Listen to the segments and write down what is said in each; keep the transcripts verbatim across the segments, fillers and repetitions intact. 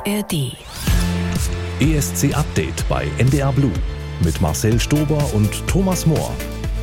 R D. E S C-Update bei N D R Blue mit Marcel Stober und Thomas Mohr.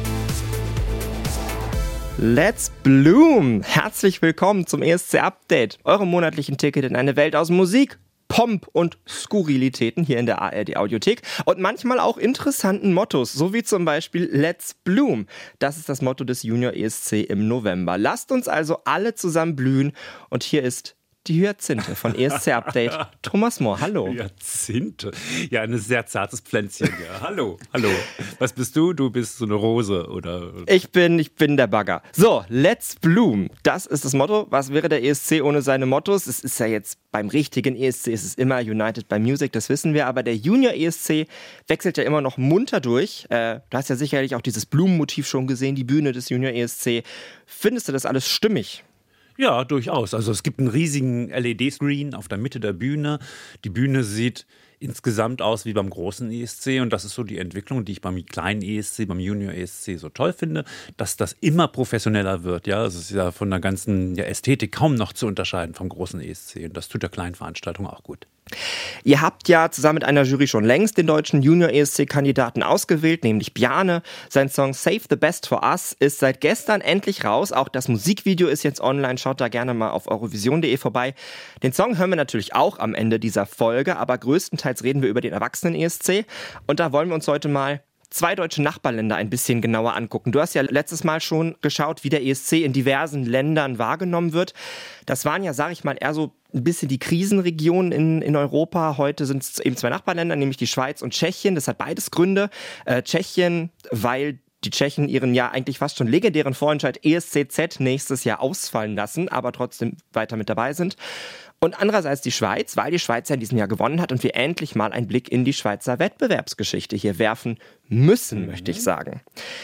Let's Bloom! Herzlich willkommen zum E S C-Update, eurem monatlichen Ticket in eine Welt aus Musik, Pomp und Skurrilitäten hier in der A R D-Audiothek und manchmal auch interessanten Mottos, so wie zum Beispiel Let's Bloom. Das ist das Motto des Junior E S C im November. Lasst uns also alle zusammen blühen und hier ist die Hyazinthe von E S C-Update. Thomas Mohr, hallo. Hyazinthe? Ja, ein sehr zartes Pflänzchen. Ja. Hallo, hallo. Was bist du? Du bist so eine Rose, oder? Ich bin, ich bin der Bagger. So, Let's Bloom. Das ist das Motto. Was wäre der E S C ohne seine Mottos? Es ist ja jetzt beim richtigen E S C, es ist immer United by Music, das wissen wir. Aber der Junior E S C wechselt ja immer noch munter durch. Äh, du hast ja sicherlich auch dieses Blumenmotiv schon gesehen, die Bühne des Junior E S C. Findest du das alles stimmig? Ja, durchaus. Also es gibt einen riesigen L E D-Screen auf der Mitte der Bühne. Die Bühne sieht insgesamt aus wie beim großen E S C und das ist so die Entwicklung, die ich beim kleinen E S C, beim Junior E S C so toll finde, dass das immer professioneller wird. Ja, es ist ja von der ganzen ja, Ästhetik kaum noch zu unterscheiden vom großen E S C und das tut der kleinen Veranstaltung auch gut. Ihr habt ja zusammen mit einer Jury schon längst den deutschen Junior-E S C-Kandidaten ausgewählt, nämlich Bjarne. Sein Song Save the Best for Us ist seit gestern endlich raus. Auch das Musikvideo ist jetzt online. Schaut da gerne mal auf eurovision punkt de vorbei. Den Song hören wir natürlich auch am Ende dieser Folge, aber größtenteils reden wir über den Erwachsenen-E S C. Und da wollen wir uns heute mal zwei deutsche Nachbarländer ein bisschen genauer angucken. Du hast ja letztes Mal schon geschaut, wie der E S C in diversen Ländern wahrgenommen wird. Das waren ja, sage ich mal, eher so ein bisschen die Krisenregionen in, in Europa. Heute sind es eben zwei Nachbarländer, nämlich die Schweiz und Tschechien. Das hat beides Gründe. Äh, Tschechien, weil die Tschechen ihren ja eigentlich fast schon legendären Vorentscheid E S C Z nächstes Jahr ausfallen lassen, aber trotzdem weiter mit dabei sind. Und andererseits die Schweiz, weil die Schweiz ja in diesem Jahr gewonnen hat und wir endlich mal einen Blick in die Schweizer Wettbewerbsgeschichte hier werfen müssen, mhm. möchte ich sagen.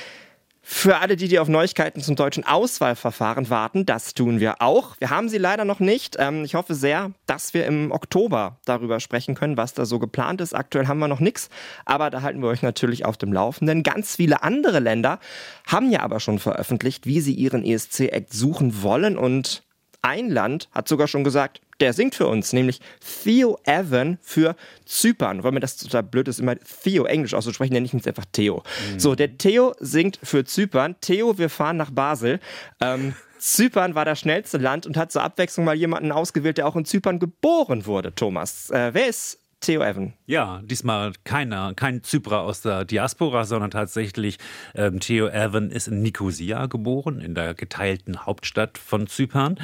Für alle, die, die auf Neuigkeiten zum deutschen Auswahlverfahren warten, das tun wir auch. Wir haben sie leider noch nicht. Ich hoffe sehr, dass wir im Oktober darüber sprechen können, was da so geplant ist. Aktuell haben wir noch nichts, aber da halten wir euch natürlich auf dem Laufenden. Ganz viele andere Länder haben ja aber schon veröffentlicht, wie sie ihren E S C-Act suchen wollen und ein Land hat sogar schon gesagt, der singt für uns, nämlich Theo Evan für Zypern. Weil mir das total blöd ist, immer Theo Englisch auszusprechen, nenne ich ihn jetzt einfach Theo. Mhm. So, der Theo singt für Zypern. Theo, wir fahren nach Basel. Ähm, Zypern war das schnellste Land und hat zur Abwechslung mal jemanden ausgewählt, der auch in Zypern geboren wurde, Thomas. Äh, wer ist Theo Evan? Ja, diesmal keiner, kein Zyprer aus der Diaspora, sondern tatsächlich ähm, Theo Evan ist in Nikosia geboren, in der geteilten Hauptstadt von Zypern.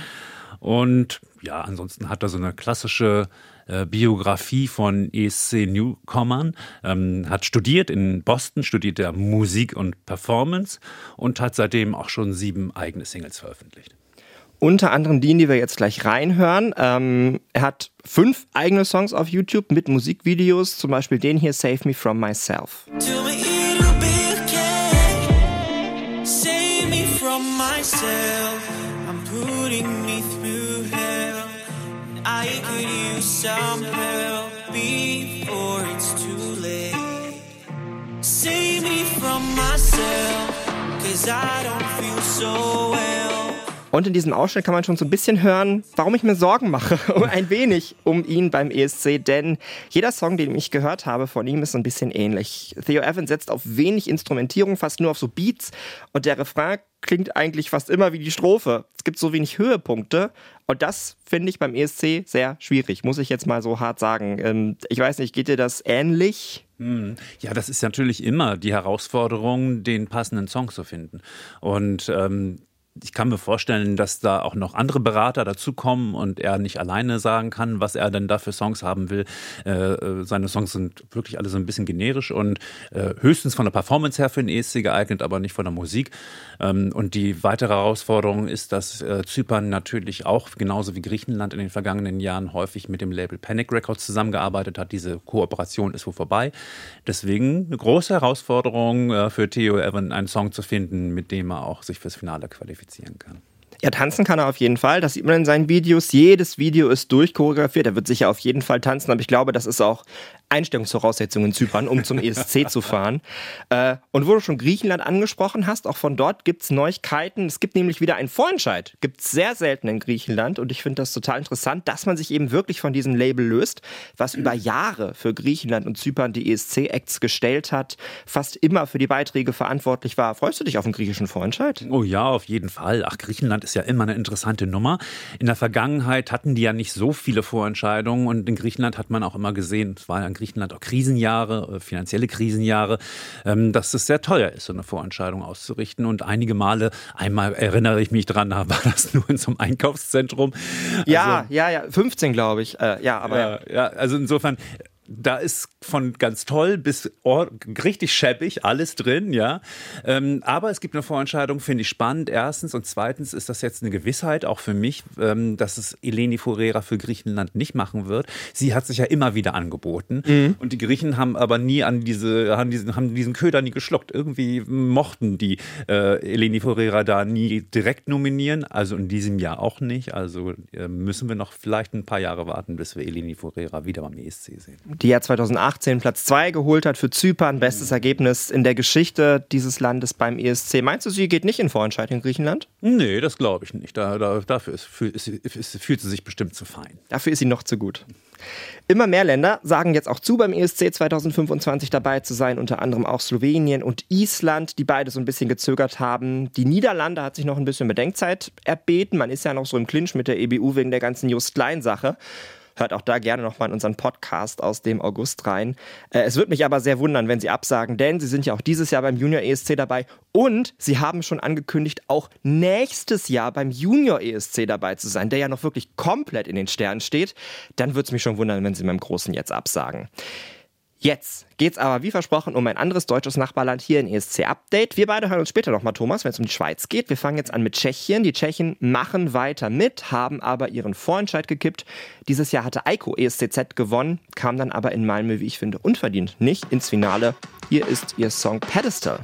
Und ja, ansonsten hat er so eine klassische äh, Biografie von E S C-Newcomern, ähm, hat studiert in Boston, studiert er Musik und Performance und hat seitdem auch schon sieben eigene Singles veröffentlicht. Unter anderem die, die wir jetzt gleich reinhören. Ähm, er hat fünf eigene Songs auf YouTube mit Musikvideos, zum Beispiel den hier, Save Me From Myself. I could use some help before it's too late. Save me from myself, 'cause I don't feel so well. Und in diesem Ausschnitt kann man schon so ein bisschen hören, warum ich mir Sorgen mache, ein wenig um ihn beim E S C, denn jeder Song, den ich gehört habe von ihm, ist so ein bisschen ähnlich. Theo Evan setzt auf wenig Instrumentierung, fast nur auf so Beats und der Refrain klingt eigentlich fast immer wie die Strophe. Es gibt so wenig Höhepunkte und das finde ich beim E S C sehr schwierig, muss ich jetzt mal so hart sagen. Ich weiß nicht, geht dir das ähnlich? Ja, das ist natürlich immer die Herausforderung, den passenden Song zu finden. Und ähm ich kann mir vorstellen, dass da auch noch andere Berater dazukommen und er nicht alleine sagen kann, was er denn da für Songs haben will. Äh, seine Songs sind wirklich alle so ein bisschen generisch und äh, höchstens von der Performance her für den E S C geeignet, aber nicht von der Musik. Ähm, und die weitere Herausforderung ist, dass äh, Zypern natürlich auch, genauso wie Griechenland in den vergangenen Jahren, häufig mit dem Label Panic Records zusammengearbeitet hat. Diese Kooperation ist wohl vorbei. Deswegen eine große Herausforderung äh, für Theo Evan, einen Song zu finden, mit dem er auch sich fürs Finale qualifizieren kann. Ja, tanzen kann er auf jeden Fall. Das sieht man in seinen Videos. Jedes Video ist durchchoreografiert. Er wird sicher auf jeden Fall tanzen, aber ich glaube, das ist auch Einstellungsvoraussetzungen in Zypern, um zum E S C zu fahren. Äh, und wo du schon Griechenland angesprochen hast, auch von dort gibt es Neuigkeiten. Es gibt nämlich wieder einen Vorentscheid. Gibt es sehr selten in Griechenland und ich finde das total interessant, dass man sich eben wirklich von diesem Label löst, was über Jahre für Griechenland und Zypern die E S C-Acts gestellt hat, fast immer für die Beiträge verantwortlich war. Freust du dich auf einen griechischen Vorentscheid? Oh ja, auf jeden Fall. Ach, Griechenland ist ja immer eine interessante Nummer. In der Vergangenheit hatten die ja nicht so viele Vorentscheidungen und in Griechenland hat man auch immer gesehen, es war ja in Griechenland auch Krisenjahre, finanzielle Krisenjahre, dass es sehr teuer ist, so eine Vorentscheidung auszurichten. Und einige Male, einmal erinnere ich mich dran, da war das nur in so einem Einkaufszentrum. Ja, also, ja, ja, fünfzehn glaube ich. Äh, ja, aber ja, ja, also insofern. Da ist von ganz toll bis richtig schäbig alles drin, ja. Ähm, aber es gibt eine Vorentscheidung, finde ich spannend, erstens. Und zweitens ist das jetzt eine Gewissheit, auch für mich, ähm, dass es Eleni Foureira für Griechenland nicht machen wird. Sie hat sich ja immer wieder angeboten. Mhm. Und die Griechen haben aber nie an diese, haben diesen, haben diesen Köder nie geschluckt. Irgendwie mochten die äh, Eleni Foureira da nie direkt nominieren. Also in diesem Jahr auch nicht. Also äh, müssen wir noch vielleicht ein paar Jahre warten, bis wir Eleni Foureira wieder beim E S C sehen. Die ja zweitausendachtzehn Platz zwei geholt hat für Zypern. Bestes Ergebnis in der Geschichte dieses Landes beim E S C. Meinst du, sie geht nicht in Vorentscheid in Griechenland? Nee, das glaube ich nicht. Da, da, dafür ist, fühlt, ist, ist, fühlt sie sich bestimmt zu fein. Dafür ist sie noch zu gut. Immer mehr Länder sagen jetzt auch zu, beim E S C zweitausendfünfundzwanzig dabei zu sein, unter anderem auch Slowenien und Island, die beide so ein bisschen gezögert haben. Die Niederlande hat sich noch ein bisschen Bedenkzeit erbeten. Man ist ja noch so im Clinch mit der E B U wegen der ganzen Just Klein-Sache. Hört auch da gerne nochmal in unseren Podcast aus dem August rein. Äh, es würde mich aber sehr wundern, wenn sie absagen, denn sie sind ja auch dieses Jahr beim Junior E S C dabei und sie haben schon angekündigt, auch nächstes Jahr beim Junior E S C dabei zu sein, der ja noch wirklich komplett in den Sternen steht. Dann würde es mich schon wundern, wenn sie beim Großen jetzt absagen. Jetzt geht's aber, wie versprochen, um ein anderes deutsches Nachbarland hier in E S C-Update. Wir beide hören uns später nochmal, Thomas, wenn es um die Schweiz geht. Wir fangen jetzt an mit Tschechien. Die Tschechen machen weiter mit, haben aber ihren Vorentscheid gekippt. Dieses Jahr hatte Eiko E S C Z gewonnen, kam dann aber in Malmö, wie ich finde, unverdient nicht ins Finale. Hier ist ihr Song Pedestal.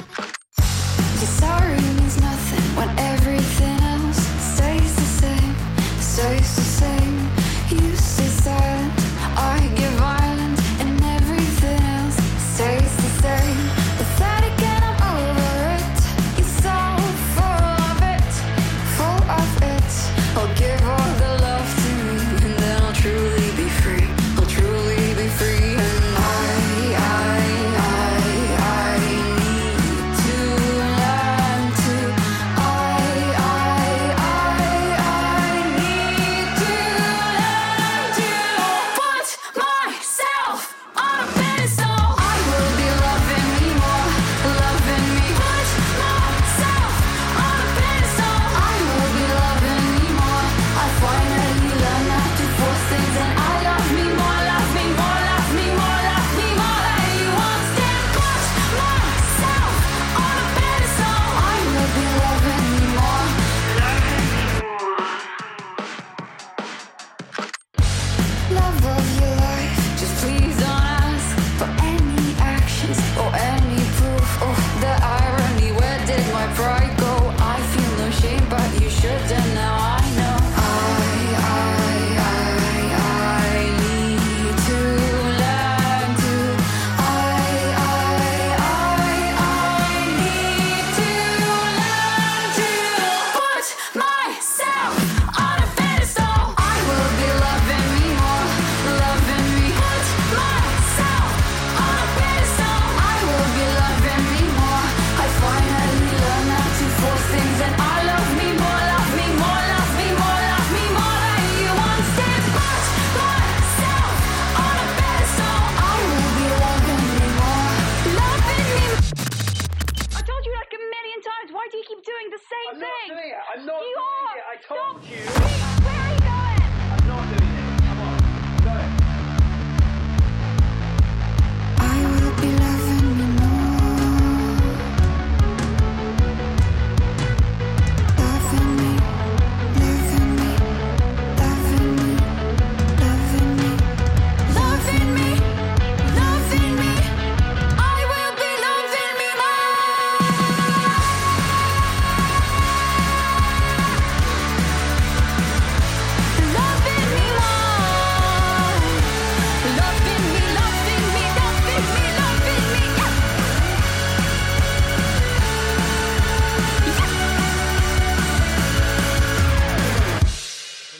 Sorry means nothing when everything else stays the same, stays the same. You stay silent, I get violent, and everything else stays the same. Pathetic and I'm over it. You're so full of it, full of it. I'll give all the love to me, and then I'll truly be free. I'll truly be free, and I, I, I, I need to learn to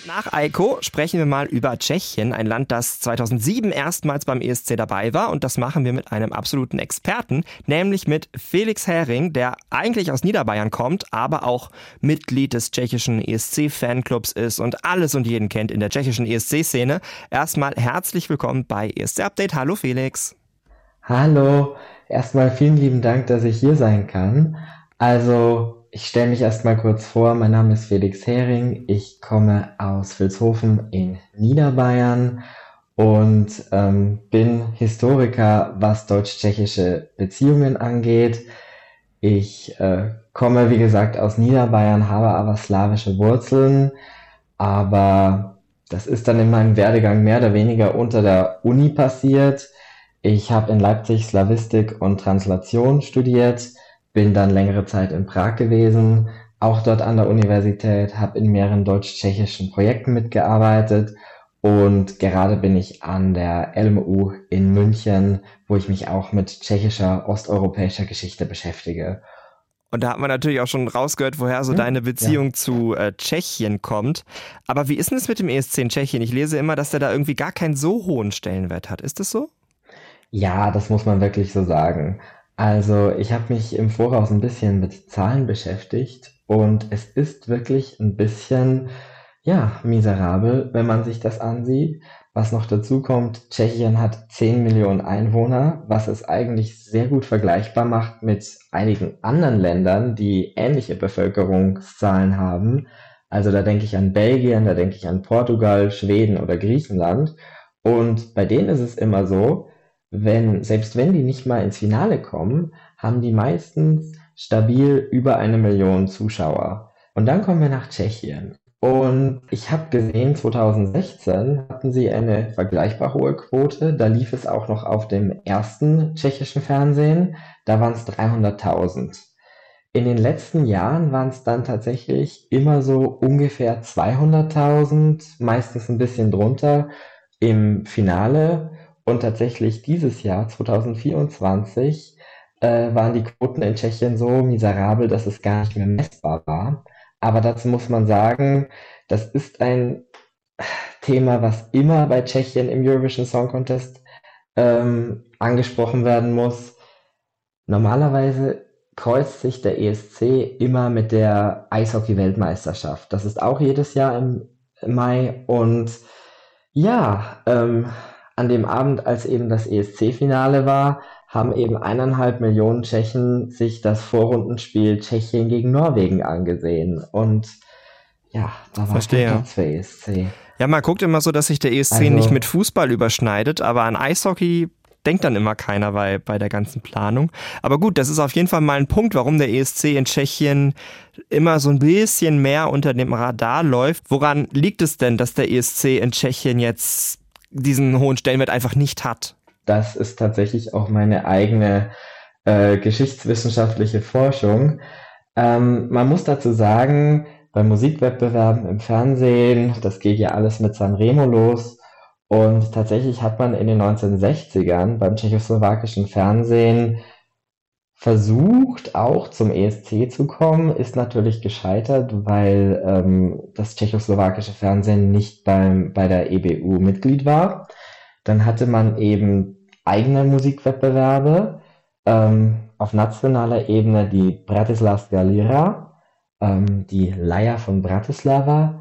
Nach Eiko sprechen wir mal über Tschechien, ein Land, das zweitausendsieben erstmals beim E S C dabei war. Und das machen wir mit einem absoluten Experten, nämlich mit Felix Hering, der eigentlich aus Niederbayern kommt, aber auch Mitglied des tschechischen E S C-Fanclubs ist und alles und jeden kennt in der tschechischen E S C-Szene. Erstmal herzlich willkommen bei E S C Update. Hallo Felix. Hallo, erstmal vielen lieben Dank, dass ich hier sein kann. Also, ich stelle mich erstmal kurz vor, mein Name ist Felix Hering, ich komme aus Vilshofen in Niederbayern und ähm, bin Historiker, was deutsch-tschechische Beziehungen angeht. Ich äh, komme, wie gesagt, aus Niederbayern, habe aber slawische Wurzeln, aber das ist dann in meinem Werdegang mehr oder weniger unter der Uni passiert. Ich habe in Leipzig Slawistik und Translation studiert, bin dann längere Zeit in Prag gewesen, auch dort an der Universität, habe in mehreren deutsch-tschechischen Projekten mitgearbeitet und gerade bin ich an der L M U in München, wo ich mich auch mit tschechischer, osteuropäischer Geschichte beschäftige. Und da hat man natürlich auch schon rausgehört, woher so Hm, deine Beziehung ja. zu äh, Tschechien kommt. Aber wie ist denn es mit dem E S C in Tschechien? Ich lese immer, dass der da irgendwie gar keinen so hohen Stellenwert hat. Ist das so? Ja, das muss man wirklich so sagen. Also ich habe mich im Voraus ein bisschen mit Zahlen beschäftigt und es ist wirklich ein bisschen, ja, miserabel, wenn man sich das ansieht. Was noch dazu kommt, Tschechien hat zehn Millionen Einwohner, was es eigentlich sehr gut vergleichbar macht mit einigen anderen Ländern, die ähnliche Bevölkerungszahlen haben. Also da denke ich an Belgien, da denke ich an Portugal, Schweden oder Griechenland. Und bei denen ist es immer so, wenn, selbst wenn die nicht mal ins Finale kommen, haben die meistens stabil über eine Million Zuschauer. Und dann kommen wir nach Tschechien. Und ich habe gesehen, zweitausendsechzehn hatten sie eine vergleichbar hohe Quote. Da lief es auch noch auf dem ersten tschechischen Fernsehen. Da waren es dreihunderttausend. In den letzten Jahren waren es dann tatsächlich immer so ungefähr zweihunderttausend, meistens ein bisschen drunter im Finale. Und tatsächlich dieses Jahr, zweitausendvierundzwanzig, äh, waren die Quoten in Tschechien so miserabel, dass es gar nicht mehr messbar war. Aber dazu muss man sagen, das ist ein Thema, was immer bei Tschechien im Eurovision Song Contest ähm, angesprochen werden muss. Normalerweise kreuzt sich der E S C immer mit der Eishockey-Weltmeisterschaft. Das ist auch jedes Jahr im Mai. Und ja, ähm, an dem Abend, als eben das E S C-Finale war, haben eben eineinhalb Millionen Tschechen sich das Vorrundenspiel Tschechien gegen Norwegen angesehen. Und ja, da war Verstehe. Platz für E S C. Ja, man guckt immer so, dass sich der E S C Also- nicht mit Fußball überschneidet, aber an Eishockey denkt dann immer keiner bei, bei der ganzen Planung. Aber gut, das ist auf jeden Fall mal ein Punkt, warum der E S C in Tschechien immer so ein bisschen mehr unter dem Radar läuft. Woran liegt es denn, dass der E S C in Tschechien jetzt diesen hohen Stellenwert einfach nicht hat? Das ist tatsächlich auch meine eigene äh, geschichtswissenschaftliche Forschung. Ähm, man muss dazu sagen, bei Musikwettbewerben im Fernsehen, das geht ja alles mit Sanremo los. Und tatsächlich hat man in den neunzehnhundertsechzigern beim tschechoslowakischen Fernsehen versucht, auch zum E S C zu kommen, ist natürlich gescheitert, weil ähm, das tschechoslowakische Fernsehen nicht beim, bei der E B U Mitglied war. Dann hatte man eben eigene Musikwettbewerbe, ähm, auf nationaler Ebene die Bratislavská Lyra, ähm, die Leier von Bratislava.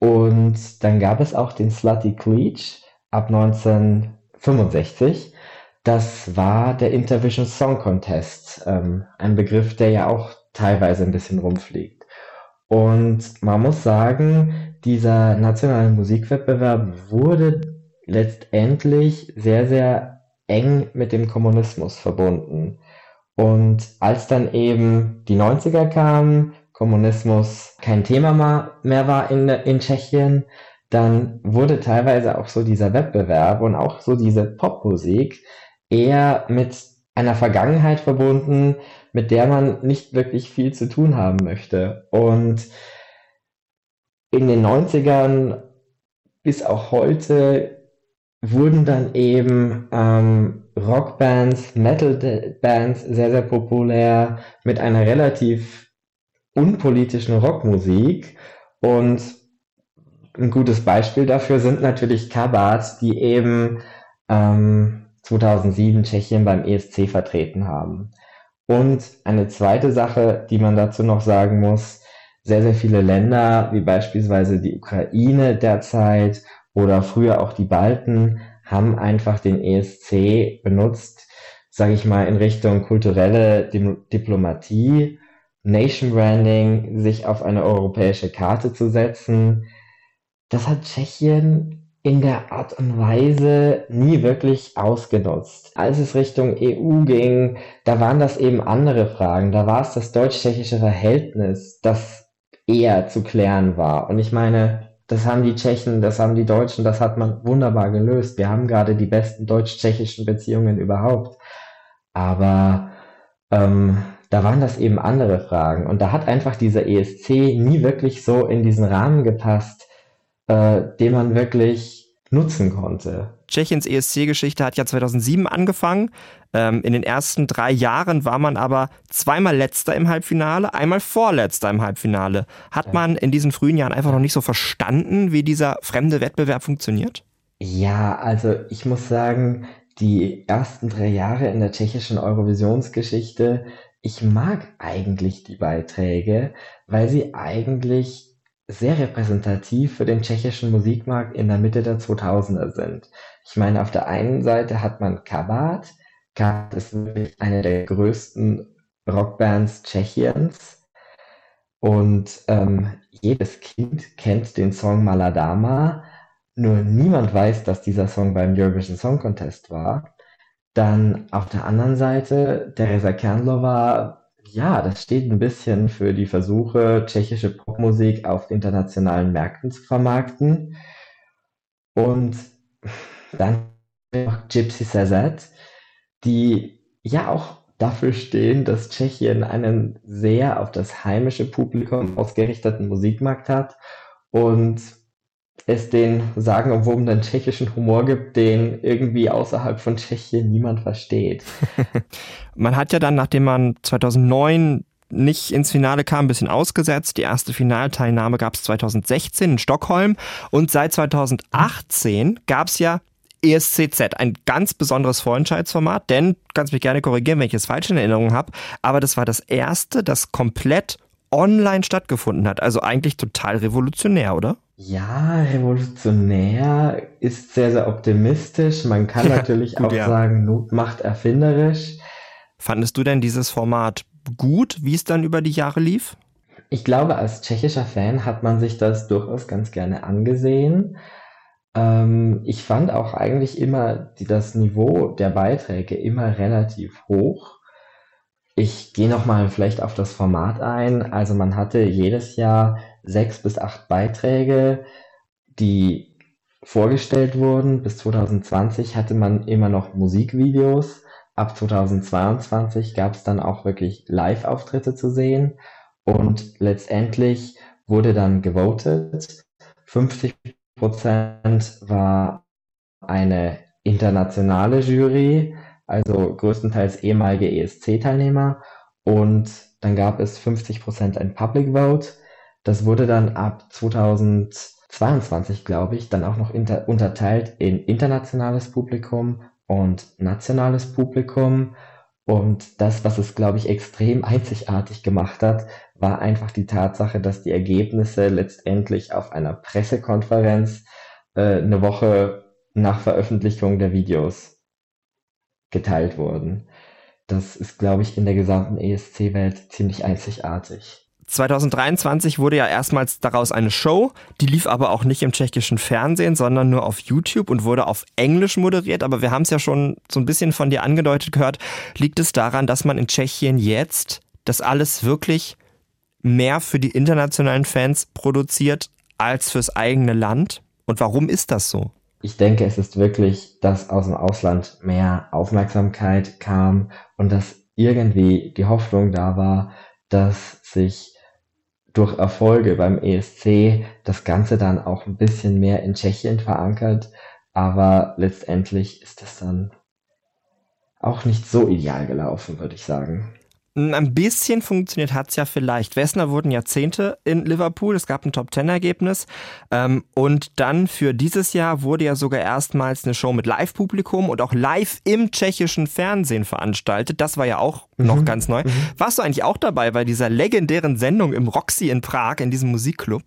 Und dann gab es auch den Zlatý klíč ab neunzehnhundertfünfundsechzig. Das war der Intervision Song Contest, ähm, ein Begriff, der ja auch teilweise ein bisschen rumfliegt. Und man muss sagen, dieser nationale Musikwettbewerb wurde letztendlich sehr, sehr eng mit dem Kommunismus verbunden. Und als dann eben die neunziger kamen, Kommunismus kein Thema mehr war in, in Tschechien, dann wurde teilweise auch so dieser Wettbewerb und auch so diese Popmusik eher mit einer Vergangenheit verbunden, mit der man nicht wirklich viel zu tun haben möchte. Und in den neunzigern bis auch heute wurden dann eben ähm, Rockbands, Metal-Bands sehr, sehr populär mit einer relativ unpolitischen Rockmusik. Und ein gutes Beispiel dafür sind natürlich Kabát, die eben ähm, zweitausendsieben Tschechien beim E S C vertreten haben. Und eine zweite Sache, die man dazu noch sagen muss, sehr, sehr viele Länder, wie beispielsweise die Ukraine derzeit oder früher auch die Balten, haben einfach den E S C benutzt, sage ich mal, in Richtung kulturelle Dim- Diplomatie, Nation Branding, sich auf eine europäische Karte zu setzen. Das hat Tschechien in der Art und Weise nie wirklich ausgenutzt. Als es Richtung E U ging, da waren das eben andere Fragen. Da war es das deutsch-tschechische Verhältnis, das eher zu klären war. Und ich meine, das haben die Tschechen, das haben die Deutschen, das hat man wunderbar gelöst. Wir haben gerade die besten deutsch-tschechischen Beziehungen überhaupt. Aber ähm, da waren das eben andere Fragen. Und da hat einfach dieser E S C nie wirklich so in diesen Rahmen gepasst, äh, den man wirklich nutzen konnte. Tschechiens E S C-Geschichte hat ja zweitausendsieben angefangen. Ähm, in den ersten drei Jahren war man aber zweimal Letzter im Halbfinale, einmal Vorletzter im Halbfinale. Hat man in diesen frühen Jahren einfach noch nicht so verstanden, wie dieser fremde Wettbewerb funktioniert? Ja, also ich muss sagen, die ersten drei Jahre in der tschechischen Eurovisionsgeschichte, ich mag eigentlich die Beiträge, weil sie eigentlich sehr repräsentativ für den tschechischen Musikmarkt in der Mitte der zweitausender sind. Ich meine, auf der einen Seite hat man Kabát. Kabát ist wirklich eine der größten Rockbands Tschechiens. Und ähm, jedes Kind kennt den Song Maladama, nur niemand weiß, dass dieser Song beim Eurovision Song Contest war. Dann auf der anderen Seite Teresa Kernlova, ja, das steht ein bisschen für die Versuche, tschechische Popmusik auf internationalen Märkten zu vermarkten. Und dann noch Gypsy Sazette, die ja auch dafür stehen, dass Tschechien einen sehr auf das heimische Publikum ausgerichteten Musikmarkt hat und es den sagenumwobenen tschechischen Humor gibt, den irgendwie außerhalb von Tschechien niemand versteht. Man hat ja dann, nachdem man zweitausendneun nicht ins Finale kam, ein bisschen ausgesetzt. Die erste Finalteilnahme gab es zweitausendsechzehn in Stockholm und seit zweitausendachtzehn gab es ja E S C Z, ein ganz besonderes Vorentscheidsformat, denn, kannst mich gerne korrigieren, wenn ich es falsch in Erinnerung habe, aber das war das erste, das komplett online stattgefunden hat. Also eigentlich total revolutionär, oder? Ja, revolutionär ist sehr, sehr optimistisch. Man kann natürlich gut, auch ja. sagen, Not macht erfinderisch. Fandest du denn dieses Format gut, wie es dann über die Jahre lief? Ich glaube, als tschechischer Fan hat man sich das durchaus ganz gerne angesehen. Ähm, ich fand auch eigentlich immer die, das Niveau der Beiträge immer relativ hoch. Ich gehe nochmal vielleicht auf das Format ein. Also man hatte jedes Jahr sechs bis acht Beiträge, die vorgestellt wurden. Bis zweitausendzwanzig hatte man immer noch Musikvideos. Ab zweitausendzweiundzwanzig gab es dann auch wirklich Live-Auftritte zu sehen. Und letztendlich wurde dann gewotet. fünfzig Prozent war eine internationale Jury, also größtenteils ehemalige E S C-Teilnehmer. Und dann gab es fünfzig Prozent ein Public Vote. Das wurde dann ab zweitausendzweiundzwanzig, glaube ich, dann auch noch inter- unterteilt in internationales Publikum und nationales Publikum. Und das, was es, glaube ich, extrem einzigartig gemacht hat, war einfach die Tatsache, dass die Ergebnisse letztendlich auf einer Pressekonferenz äh, eine Woche nach Veröffentlichung der Videos geteilt wurden. Das ist, glaube ich, in der gesamten E S C-Welt ziemlich einzigartig. zweitausenddreiundzwanzig wurde ja erstmals daraus eine Show, die lief aber auch nicht im tschechischen Fernsehen, sondern nur auf YouTube und wurde auf Englisch moderiert. Aber wir haben es ja schon so ein bisschen von dir angedeutet gehört. Liegt es daran, dass man in Tschechien jetzt das alles wirklich mehr für die internationalen Fans produziert als fürs eigene Land? Und warum ist das so? Ich denke, es ist wirklich, dass aus dem Ausland mehr Aufmerksamkeit kam und dass irgendwie die Hoffnung da war, dass sich durch Erfolge beim E S C das Ganze dann auch ein bisschen mehr in Tschechien verankert. Aber letztendlich ist das dann auch nicht so ideal gelaufen, würde ich sagen. Ein bisschen funktioniert hat es ja vielleicht. Wessner wurden Jahrzehnte in Liverpool, es gab ein Top-Ten-Ergebnis ähm, und dann für dieses Jahr wurde ja sogar erstmals eine Show mit Live-Publikum und auch live im tschechischen Fernsehen veranstaltet. Das war ja auch mhm. noch ganz neu. Mhm. Warst du eigentlich auch dabei bei dieser legendären Sendung im Roxy in Prag, in diesem Musikclub?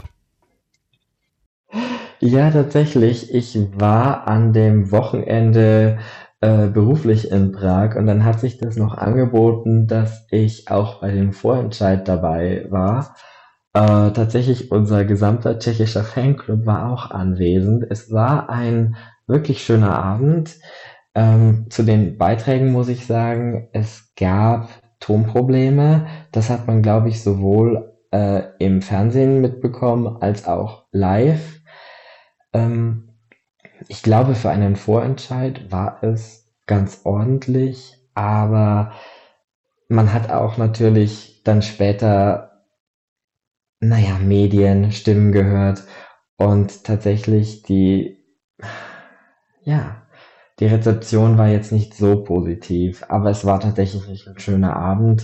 Ja, tatsächlich. Ich war an dem Wochenende äh, beruflich in Prag und dann hat sich das noch angeboten, dass ich auch bei dem Vorentscheid dabei war. Äh, tatsächlich unser gesamter tschechischer Fanclub war auch anwesend. Es war ein wirklich schöner Abend. Ähm, zu den Beiträgen muss ich sagen, es gab Tonprobleme. Das hat man, glaube ich, sowohl äh, im Fernsehen mitbekommen als auch live. Ähm, ich glaube, für einen Vorentscheid war es ganz ordentlich, aber man hat auch natürlich dann später, naja, Medien, Stimmen gehört und tatsächlich die, ja, die Rezeption war jetzt nicht so positiv, aber es war tatsächlich ein schöner Abend.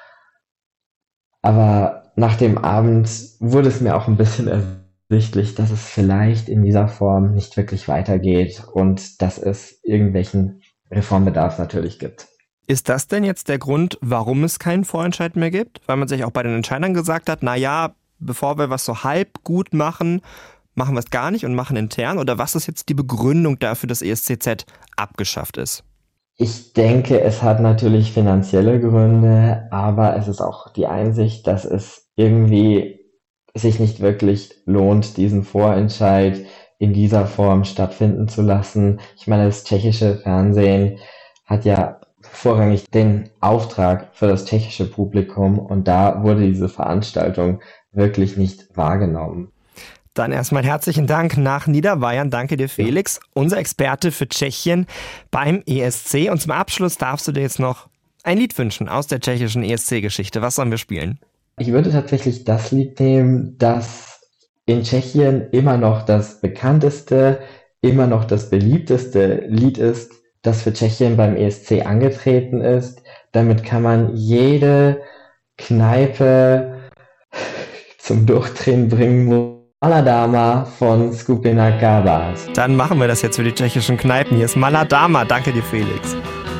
Aber nach dem Abend wurde es mir auch ein bisschen ersichtlich, dass es vielleicht in dieser Form nicht wirklich weitergeht und dass es irgendwelchen Reformbedarf natürlich gibt. Ist das denn jetzt der Grund, warum es keinen Vorentscheid mehr gibt? Weil man sich auch bei den Entscheidern gesagt hat, naja, bevor wir was so halb gut machen, machen wir es gar nicht und machen intern? Oder was ist jetzt die Begründung dafür, dass E S C Z abgeschafft ist? Ich denke, es hat natürlich finanzielle Gründe, aber es ist auch die Einsicht, dass es irgendwie sich nicht wirklich lohnt, diesen Vorentscheid in dieser Form stattfinden zu lassen. Ich meine, das tschechische Fernsehen hat ja vorrangig den Auftrag für das tschechische Publikum und da wurde diese Veranstaltung wirklich nicht wahrgenommen. Dann erstmal herzlichen Dank nach Niederbayern. Danke dir, Felix, unser Experte für Tschechien beim E S C. Und zum Abschluss darfst du dir jetzt noch ein Lied wünschen aus der tschechischen E S C-Geschichte. Was sollen wir spielen? Ich würde tatsächlich das Lied nehmen, das in Tschechien immer noch das bekannteste, immer noch das beliebteste Lied ist, das für Tschechien beim E S C angetreten ist. Damit kann man jede Kneipe zum Durchdrehen bringen. Mala Dama von Skupina Kabát. Dann machen wir das jetzt für die tschechischen Kneipen. Hier ist Mala Dama. Danke dir, Felix.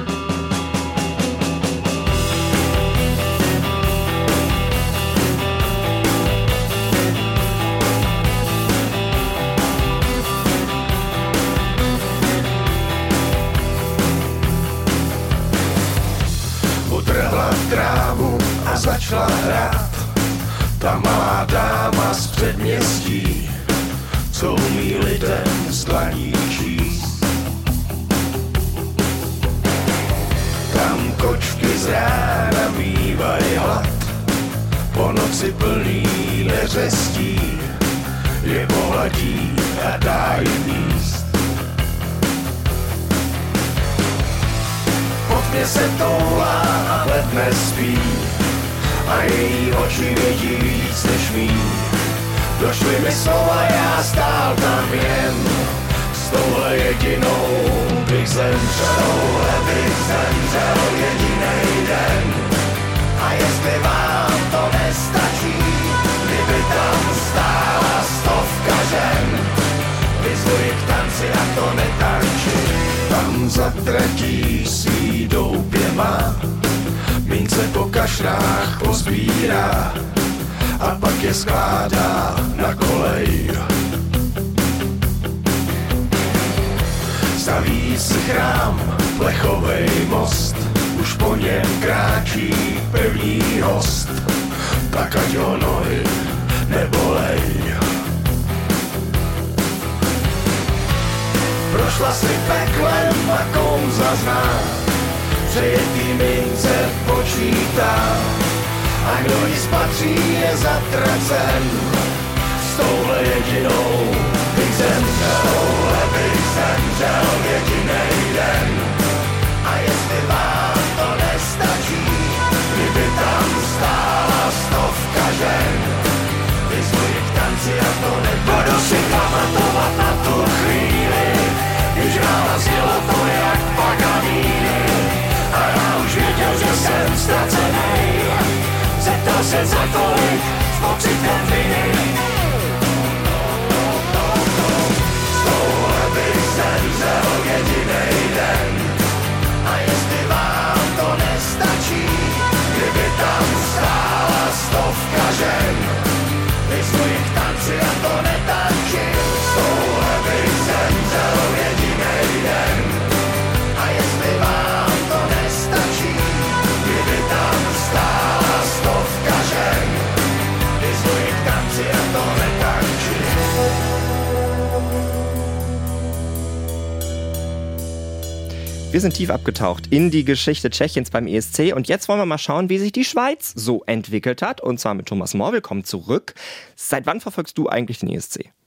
Utrhla trávu a začala hrát. Ta malá dáma z předměstí, co umí lidem z dlaní číst. Tam kočky z rána mývají hlad, po noci plný neřestí, je pohladí a dá jim jíst. Pod mě se toulá a ledne spí, a její oči vidí víc než mý. Došly mi slova, já stál tam jen, s touhle jedinou bych zemřel, touhle bych zemřel jedinej den. A jestli vám to nestačí, kdyby tam stála stovka žen, vyzvuji k tanci a to netančí. Tam za tratí svý doupě má, mince po kašrách pozbírá a pak je skládá na kolej. Staví si chrám, plechovej most, už po něm kráčí pevný host, tak ať ho nohy nebolej. Prošla si peklem a kouzla zná, přejetý mince počítá, a kdo ji spatří je zatracen. S touhle jedinou bych zemřel, touhle bych zemřel jedinej den. A jestli vám to nestačí, kdyby tam stála stovka žen, vyzvuji k tanci a to nebudu. Budu si pamatovat na tu chvíli, když rána znělo to jak Paganini. A já už věděl, že jsem ztracenej. se za tolik spočítat viny. Z tohle bych zemřel jedinej den. A jestli vám to nestačí, kdyby tam stála stovka žen, vyzvu jich tanci a to netančím. Z tohle bych zemřel jedinej den. A jestli vám to nestačí, kdyby tam stála stovka žen, vyzvu jich tanci a to netančím. Wir sind tief abgetaucht in die Geschichte Tschechiens beim E S C und jetzt wollen wir mal schauen, wie sich die Schweiz so entwickelt hat. Und zwar mit Thomas Mohr. Willkommen zurück. Seit wann verfolgst du eigentlich den E S C?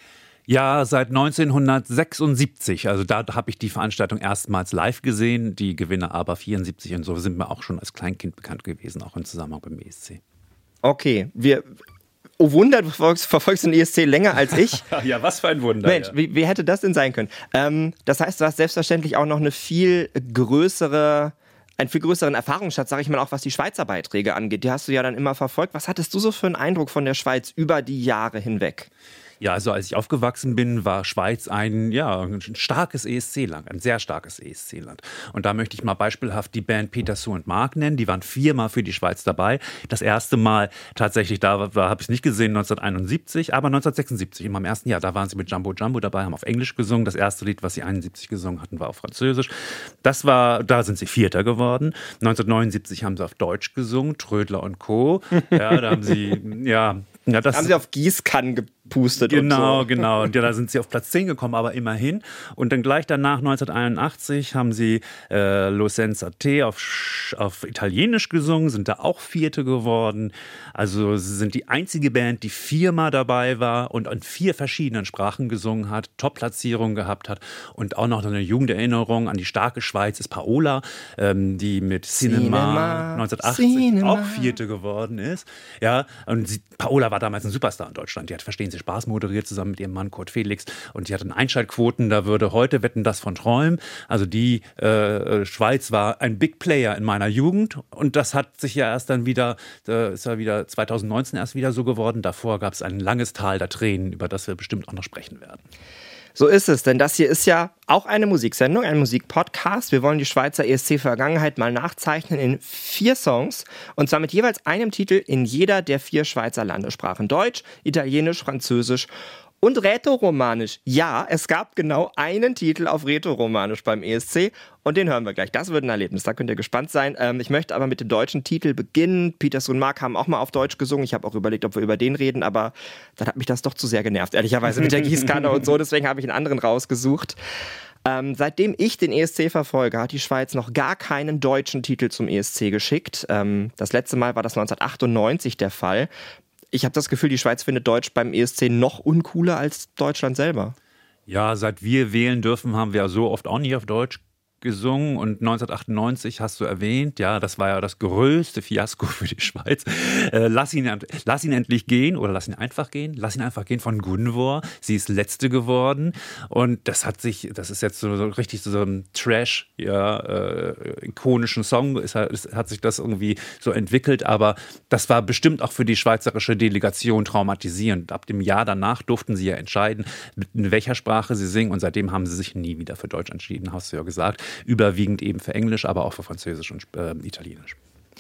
Ja, seit neunzehnhundertsechsundsiebzig. Also da habe ich die Veranstaltung erstmals live gesehen. Die Gewinner aber vierundsiebzig und so sind mir auch schon als Kleinkind bekannt gewesen, auch im Zusammenhang beim E S C. Okay, wir... Oh Wunder, du verfolgst, verfolgst den E S C länger als ich. Ja, was für ein Wunder. Mensch, ja. wie, wie hätte das denn sein können? Ähm, das heißt, du hast selbstverständlich auch noch eine viel größere, einen viel größeren Erfahrungsschatz, sage ich mal, auch was die Schweizer Beiträge angeht. Die hast du ja dann immer verfolgt. Was hattest du so für einen Eindruck von der Schweiz über die Jahre hinweg? Ja, also als ich aufgewachsen bin, war Schweiz ein, ja, ein starkes E S C-Land, ein sehr starkes E S C-Land. Und da möchte ich mal beispielhaft die Band Peter, Sue und Mark nennen. Die waren viermal für die Schweiz dabei. Das erste Mal tatsächlich, da war, habe ich es nicht gesehen, neunzehnhunderteinundsiebzig, aber neunzehnhundertsechsundsiebzig, in meinem ersten Jahr, da waren sie mit Jumbo Jumbo dabei, haben auf Englisch gesungen. Das erste Lied, was sie einundsiebzig gesungen hatten, war auf Französisch. Das war, da sind sie Vierter geworden. neunzehnhundertneunundsiebzig haben sie auf Deutsch gesungen, Trödler und Co. Ja, da haben sie, ja... Ja, das haben sie auf Gießkannen gepustet genau, und so. Genau, und ja, da sind sie auf Platz zehn gekommen, aber immerhin. Und dann gleich danach, neunzehnhunderteinundachtzig, haben sie äh, Lo Senza Te auf, auf Italienisch gesungen, sind da auch Vierte geworden. Also sie sind die einzige Band, die viermal dabei war und in vier verschiedenen Sprachen gesungen hat, Top-Platzierung gehabt hat. Und auch noch eine Jugenderinnerung an die starke Schweiz ist Paola, ähm, die mit Cinema, Cinema neunzehnhundertachtzig Cinema. Auch Vierte geworden ist. Ja, und sie, Paola war damals ein Superstar in Deutschland. Die hat Verstehen Sie Spaß moderiert zusammen mit ihrem Mann Kurt Felix und die hatten Einschaltquoten, da würde heute Wetten das von träumen. Also die äh, Schweiz war ein Big Player in meiner Jugend und das hat sich ja erst dann wieder, äh, ist ja wieder zweitausendneunzehn erst wieder so geworden. Davor gab es ein langes Tal der Tränen, über das wir bestimmt auch noch sprechen werden. So ist es, denn das hier ist ja auch eine Musiksendung, ein Musikpodcast. Wir wollen die Schweizer E S C-Vergangenheit mal nachzeichnen in vier Songs und zwar mit jeweils einem Titel in jeder der vier Schweizer Landessprachen. Deutsch, Italienisch, Französisch und Rätoromanisch. Ja, es gab genau einen Titel auf Rätoromanisch beim E S C und den hören wir gleich. Das wird ein Erlebnis, da könnt ihr gespannt sein. Ähm, ich möchte aber mit dem deutschen Titel beginnen. Peter, Sue und Mark haben auch mal auf Deutsch gesungen. Ich habe auch überlegt, ob wir über den reden, aber dann hat mich das doch zu sehr genervt, ehrlicherweise mit der Gießkanne und so. Deswegen habe ich einen anderen rausgesucht. Ähm, seitdem ich den E S C verfolge, hat die Schweiz noch gar keinen deutschen Titel zum E S C geschickt. Ähm, das letzte Mal war das neunzehnhundertachtundneunzig der Fall. Ich habe das Gefühl, die Schweiz findet Deutsch beim E S C noch uncooler als Deutschland selber. Ja, seit wir wählen dürfen, haben wir ja so oft auch nicht auf Deutsch gesungen und neunzehnhundertachtundneunzig hast du erwähnt, ja, das war ja das größte Fiasko für die Schweiz. Äh, lass ihn, lass ihn endlich gehen oder lass ihn einfach gehen, lass ihn einfach gehen von Gunvor. Sie ist Letzte geworden und das hat sich, das ist jetzt so, so richtig so ein Trash, ja, äh, ikonischen Song, ist, ist, hat sich das irgendwie so entwickelt, aber das war bestimmt auch für die schweizerische Delegation traumatisierend. Ab dem Jahr danach durften sie ja entscheiden, in welcher Sprache sie singen und seitdem haben sie sich nie wieder für Deutsch entschieden, hast du ja gesagt. Überwiegend eben für Englisch, aber auch für Französisch und äh, Italienisch.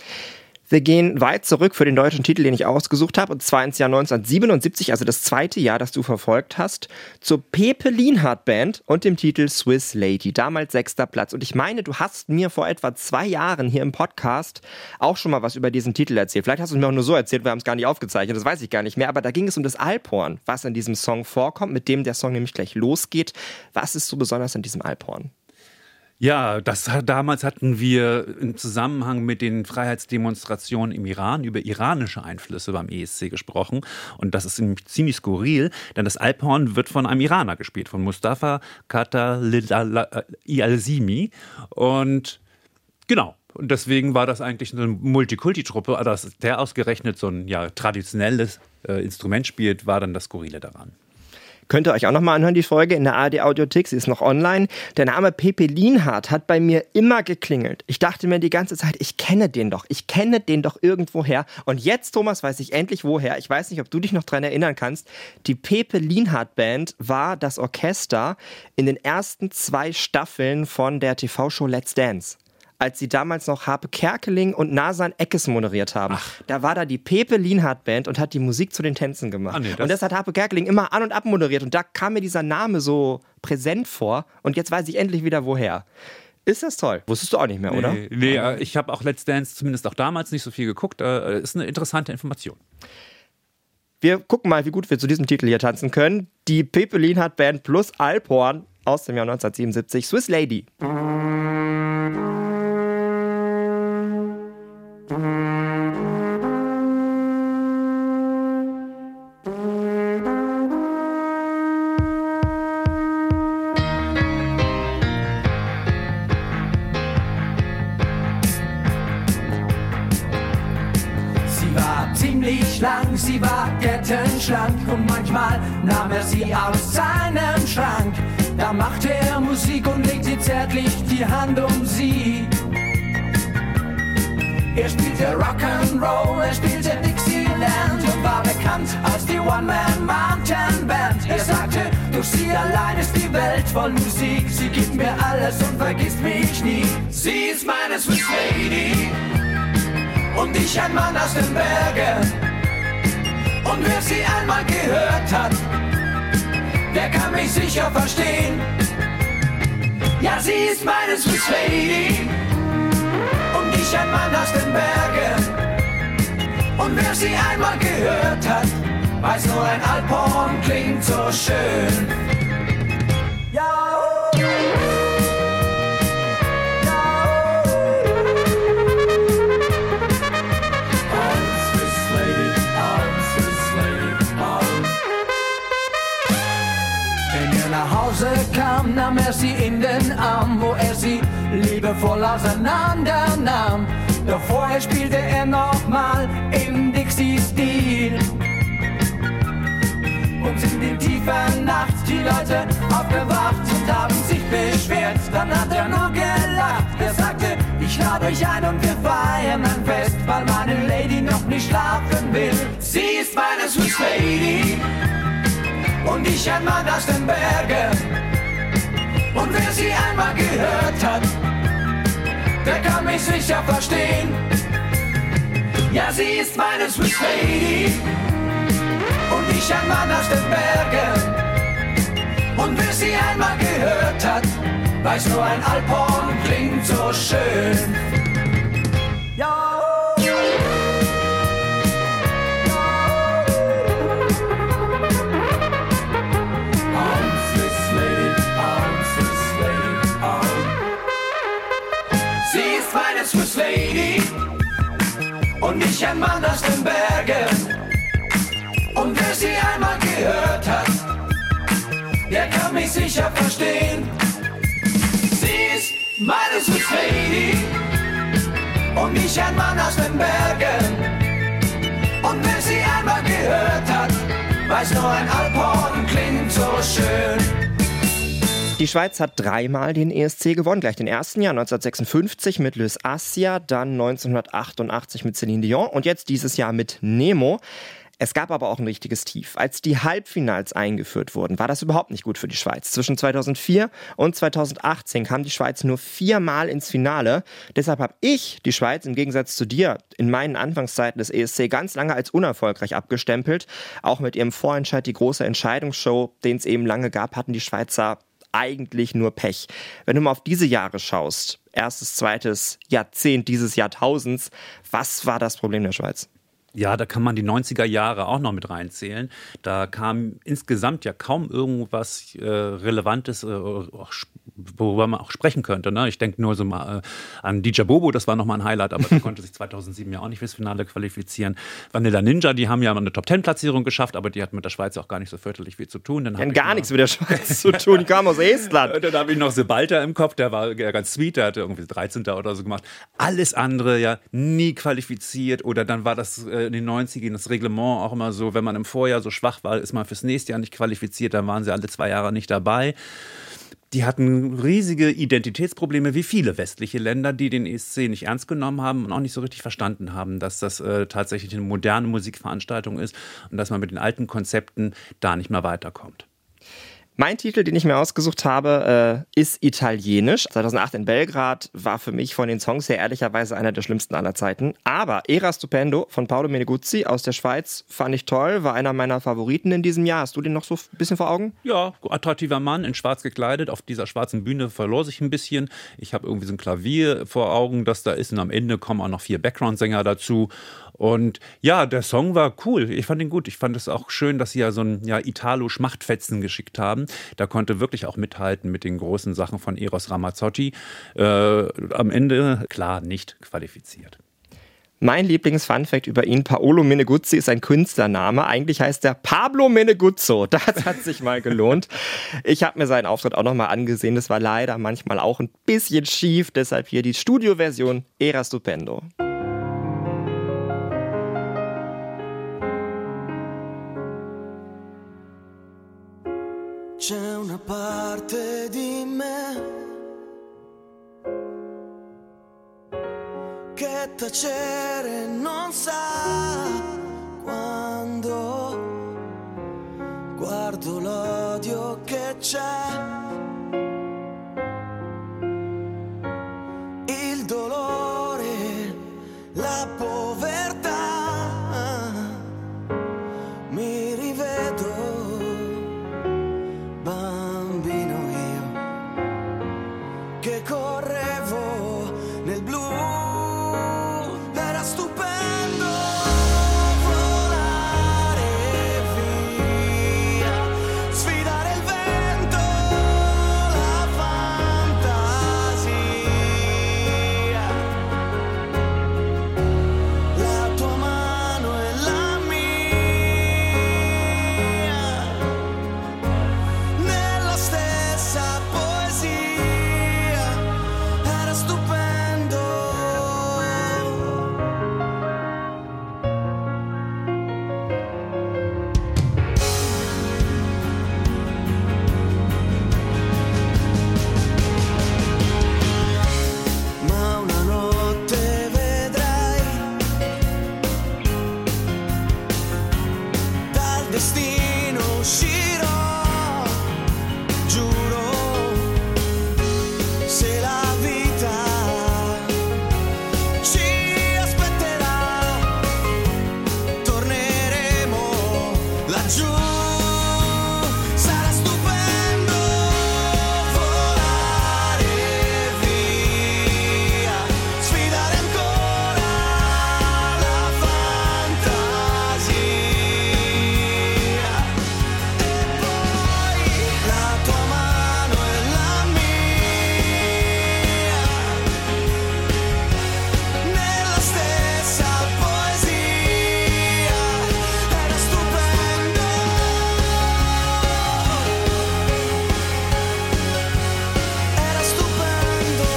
Wir gehen weit zurück für den deutschen Titel, den ich ausgesucht habe, und zwar ins Jahr neunzehnhundertsiebenundsiebzig, also das zweite Jahr, das du verfolgt hast, zur Pepe Lienhardt Band und dem Titel Swiss Lady, damals sechster Platz. Und ich meine, du hast mir vor etwa zwei Jahren hier im Podcast auch schon mal was über diesen Titel erzählt. Vielleicht hast du es mir auch nur so erzählt, wir haben es gar nicht aufgezeichnet, das weiß ich gar nicht mehr, aber da ging es um das Alphorn, was in diesem Song vorkommt, mit dem der Song nämlich gleich losgeht. Was ist so besonders an diesem Alphorn? Ja, das damals hatten wir im Zusammenhang mit den Freiheitsdemonstrationen im Iran über iranische Einflüsse beim E S C gesprochen. Und das ist ziemlich skurril, denn das Alphorn wird von einem Iraner gespielt, von Mustafa Khatalilazimi. Und genau. Und deswegen war das eigentlich eine Multikulti-Truppe. Also der ausgerechnet so ein ja, traditionelles äh, Instrument spielt, war dann das Skurrile daran. Könnt ihr euch auch nochmal anhören, die Folge in der A R D-Audiothek, sie ist noch online. Der Name Pepe Lienhardt hat bei mir immer geklingelt. Ich dachte mir die ganze Zeit, ich kenne den doch, ich kenne den doch irgendwoher. Und jetzt, Thomas, weiß ich endlich woher. Ich weiß nicht, ob du dich noch dran erinnern kannst. Die Pepe Lienhardt Band war das Orchester in den ersten zwei Staffeln von der T V-Show Let's Dance. Als sie damals noch Harpe Kerkeling und Nasan Eckes moderiert haben. Ach. Da war da die Pepe Lienhardt Band und hat die Musik zu den Tänzen gemacht. Ah, nee, das und das hat Harpe Kerkeling immer an- und ab moderiert. Und da kam mir dieser Name so präsent vor. Und jetzt weiß ich endlich wieder, woher. Ist das toll? Wusstest du auch nicht mehr, nee, oder? Nee, äh, ich habe auch Let's Dance zumindest auch damals nicht so viel geguckt. Äh, ist eine interessante Information. Wir gucken mal, wie gut wir zu diesem Titel hier tanzen können. Die Pepe Lienhardt Band plus Alphorn aus dem Jahr neunzehnhundertsiebenundsiebzig. Swiss Lady. Lang, sie war kettenschlank und manchmal nahm er sie aus seinem Schrank. Da machte er Musik und legte zärtlich die Hand um sie. Er spielte Rock'n'Roll, er spielte Dixieland und war bekannt als die One-Man-Mountain-Band. Er sagte, durch sie allein ist die Welt voll Musik. Sie gibt mir alles und vergisst mich nie. Sie ist meine Swiss Lady und ich ein Mann aus den Bergen. Und wer sie einmal gehört hat, der kann mich sicher verstehen. Ja, sie ist meine Swiss Lady und ich ein Mann aus den Bergen. Und wer sie einmal gehört hat, weiß nur ein Alphorn klingt so schön. Ja. Kam, nahm er sie in den Arm, wo er sie liebevoll auseinander nahm. Doch vorher spielte er nochmal im Dixie-Stil. Und in den tiefen Nacht die Leute aufgewacht und haben sich beschwert. Dann hat er nur gelacht, er sagte, ich lade euch ein und wir feiern ein Fest, weil meine Lady noch nicht schlafen will. Sie ist meine Swiss Lady und ich ein Mann aus den Bergen. Und wer sie einmal gehört hat, der kann mich sicher verstehen. Ja, sie ist meine Swiss Lady und ich ein Mann aus den Bergen. Und wer sie einmal gehört hat, weiß nur ein Alphorn klingt so schön. Ja. Swiss Lady und ich ein Mann aus den Bergen. Und wer sie einmal gehört hat, der kann mich sicher verstehen. Sie ist meine Swiss Lady und ich ein Mann aus den Bergen. Und wer sie einmal gehört hat, weiß nur ein Alphorn klingt so schön. Die Schweiz hat dreimal den E S C gewonnen. Gleich den ersten Jahr neunzehnhundertsechsundfünfzig mit Louis Assia, dann neunzehnhundertachtundachtzig mit Céline Dion und jetzt dieses Jahr mit Nemo. Es gab aber auch ein richtiges Tief. Als die Halbfinals eingeführt wurden, war das überhaupt nicht gut für die Schweiz. Zwischen zweitausendvier und zweitausendachtzehn kam die Schweiz nur viermal ins Finale. Deshalb habe ich die Schweiz im Gegensatz zu dir in meinen Anfangszeiten des E S C ganz lange als unerfolgreich abgestempelt. Auch mit ihrem Vorentscheid, die große Entscheidungsshow, den es eben lange gab, hatten die Schweizer eigentlich nur Pech. Wenn du mal auf diese Jahre schaust, erstes, zweites Jahrzehnt dieses Jahrtausends, was war das Problem der Schweiz? Ja, da kann man die neunziger Jahre auch noch mit reinzählen. Da kam insgesamt ja kaum irgendwas äh, Relevantes, äh, worüber man auch sprechen könnte. Ne? Ich denke nur so mal äh, an D J Bobo, das war nochmal ein Highlight, aber der konnte sich zweitausendsieben ja auch nicht fürs Finale qualifizieren. Vanilla Ninja, die haben ja eine Top-Ten-Platzierung geschafft, aber die hatten mit der Schweiz auch gar nicht so fürchterlich viel zu tun. Dann die haben gar nichts mit der Schweiz zu tun, die kamen aus Estland. Und dann habe ich noch Sebalter im Kopf, der war ganz sweet, der hatte irgendwie dreizehnten oder so gemacht. Alles andere ja nie qualifiziert oder dann war das äh, in den neunzigern das Reglement auch immer so, wenn man im Vorjahr so schwach war, ist man fürs nächste Jahr nicht qualifiziert, dann waren sie alle zwei Jahre nicht dabei. Die hatten riesige Identitätsprobleme, wie viele westliche Länder, die den E S C nicht ernst genommen haben und auch nicht so richtig verstanden haben, dass das äh, tatsächlich eine moderne Musikveranstaltung ist und dass man mit den alten Konzepten da nicht mehr weiterkommt. Mein Titel, den ich mir ausgesucht habe, äh, ist italienisch. zweitausendacht in Belgrad war für mich von den Songs her ehrlicherweise einer der schlimmsten aller Zeiten. Aber Era Stupendo von Paolo Meneguzzi aus der Schweiz fand ich toll, war einer meiner Favoriten in diesem Jahr. Hast du den noch so ein bisschen vor Augen? Ja, attraktiver Mann, in schwarz gekleidet. Auf dieser schwarzen Bühne verlor sich ein bisschen. Ich habe irgendwie so ein Klavier vor Augen, das da ist. Und am Ende kommen auch noch vier Background-Sänger dazu. Und ja, der Song war cool. Ich fand ihn gut. Ich fand es auch schön, dass sie ja so ein ja, Italo-Schmachtfetzen geschickt haben. Da konnte wirklich auch mithalten mit den großen Sachen von Eros Ramazzotti. Äh, am Ende, klar, nicht qualifiziert. Mein Lieblings-Funfact über ihn, Paolo Meneguzzi, ist ein Künstlername. Eigentlich heißt er Pablo Meneguzzo. Das hat sich mal gelohnt. Ich habe mir seinen Auftritt auch nochmal angesehen. Das war leider manchmal auch ein bisschen schief. Deshalb hier die Studioversion Era Stupendo. C'è una parte di me che tacere non sa quando guardo l'odio che c'è, il dolore, la povertà, mi rivedo bambino io che correvo nel blu. Era stupendo volare via, sfidare il vento, la fantasia, la tua mano e la mia nella stessa poesia. Era stupendo. Ma una notte vedrai dal destino uscirò, giuro, se la vita ci aspetterà, torneremo laggiù. Sarà stupendo volare via, sfidare ancora la fantasia, e poi la tua mano e la mia nella stessa poesia. Era stupendo. Era stupendo.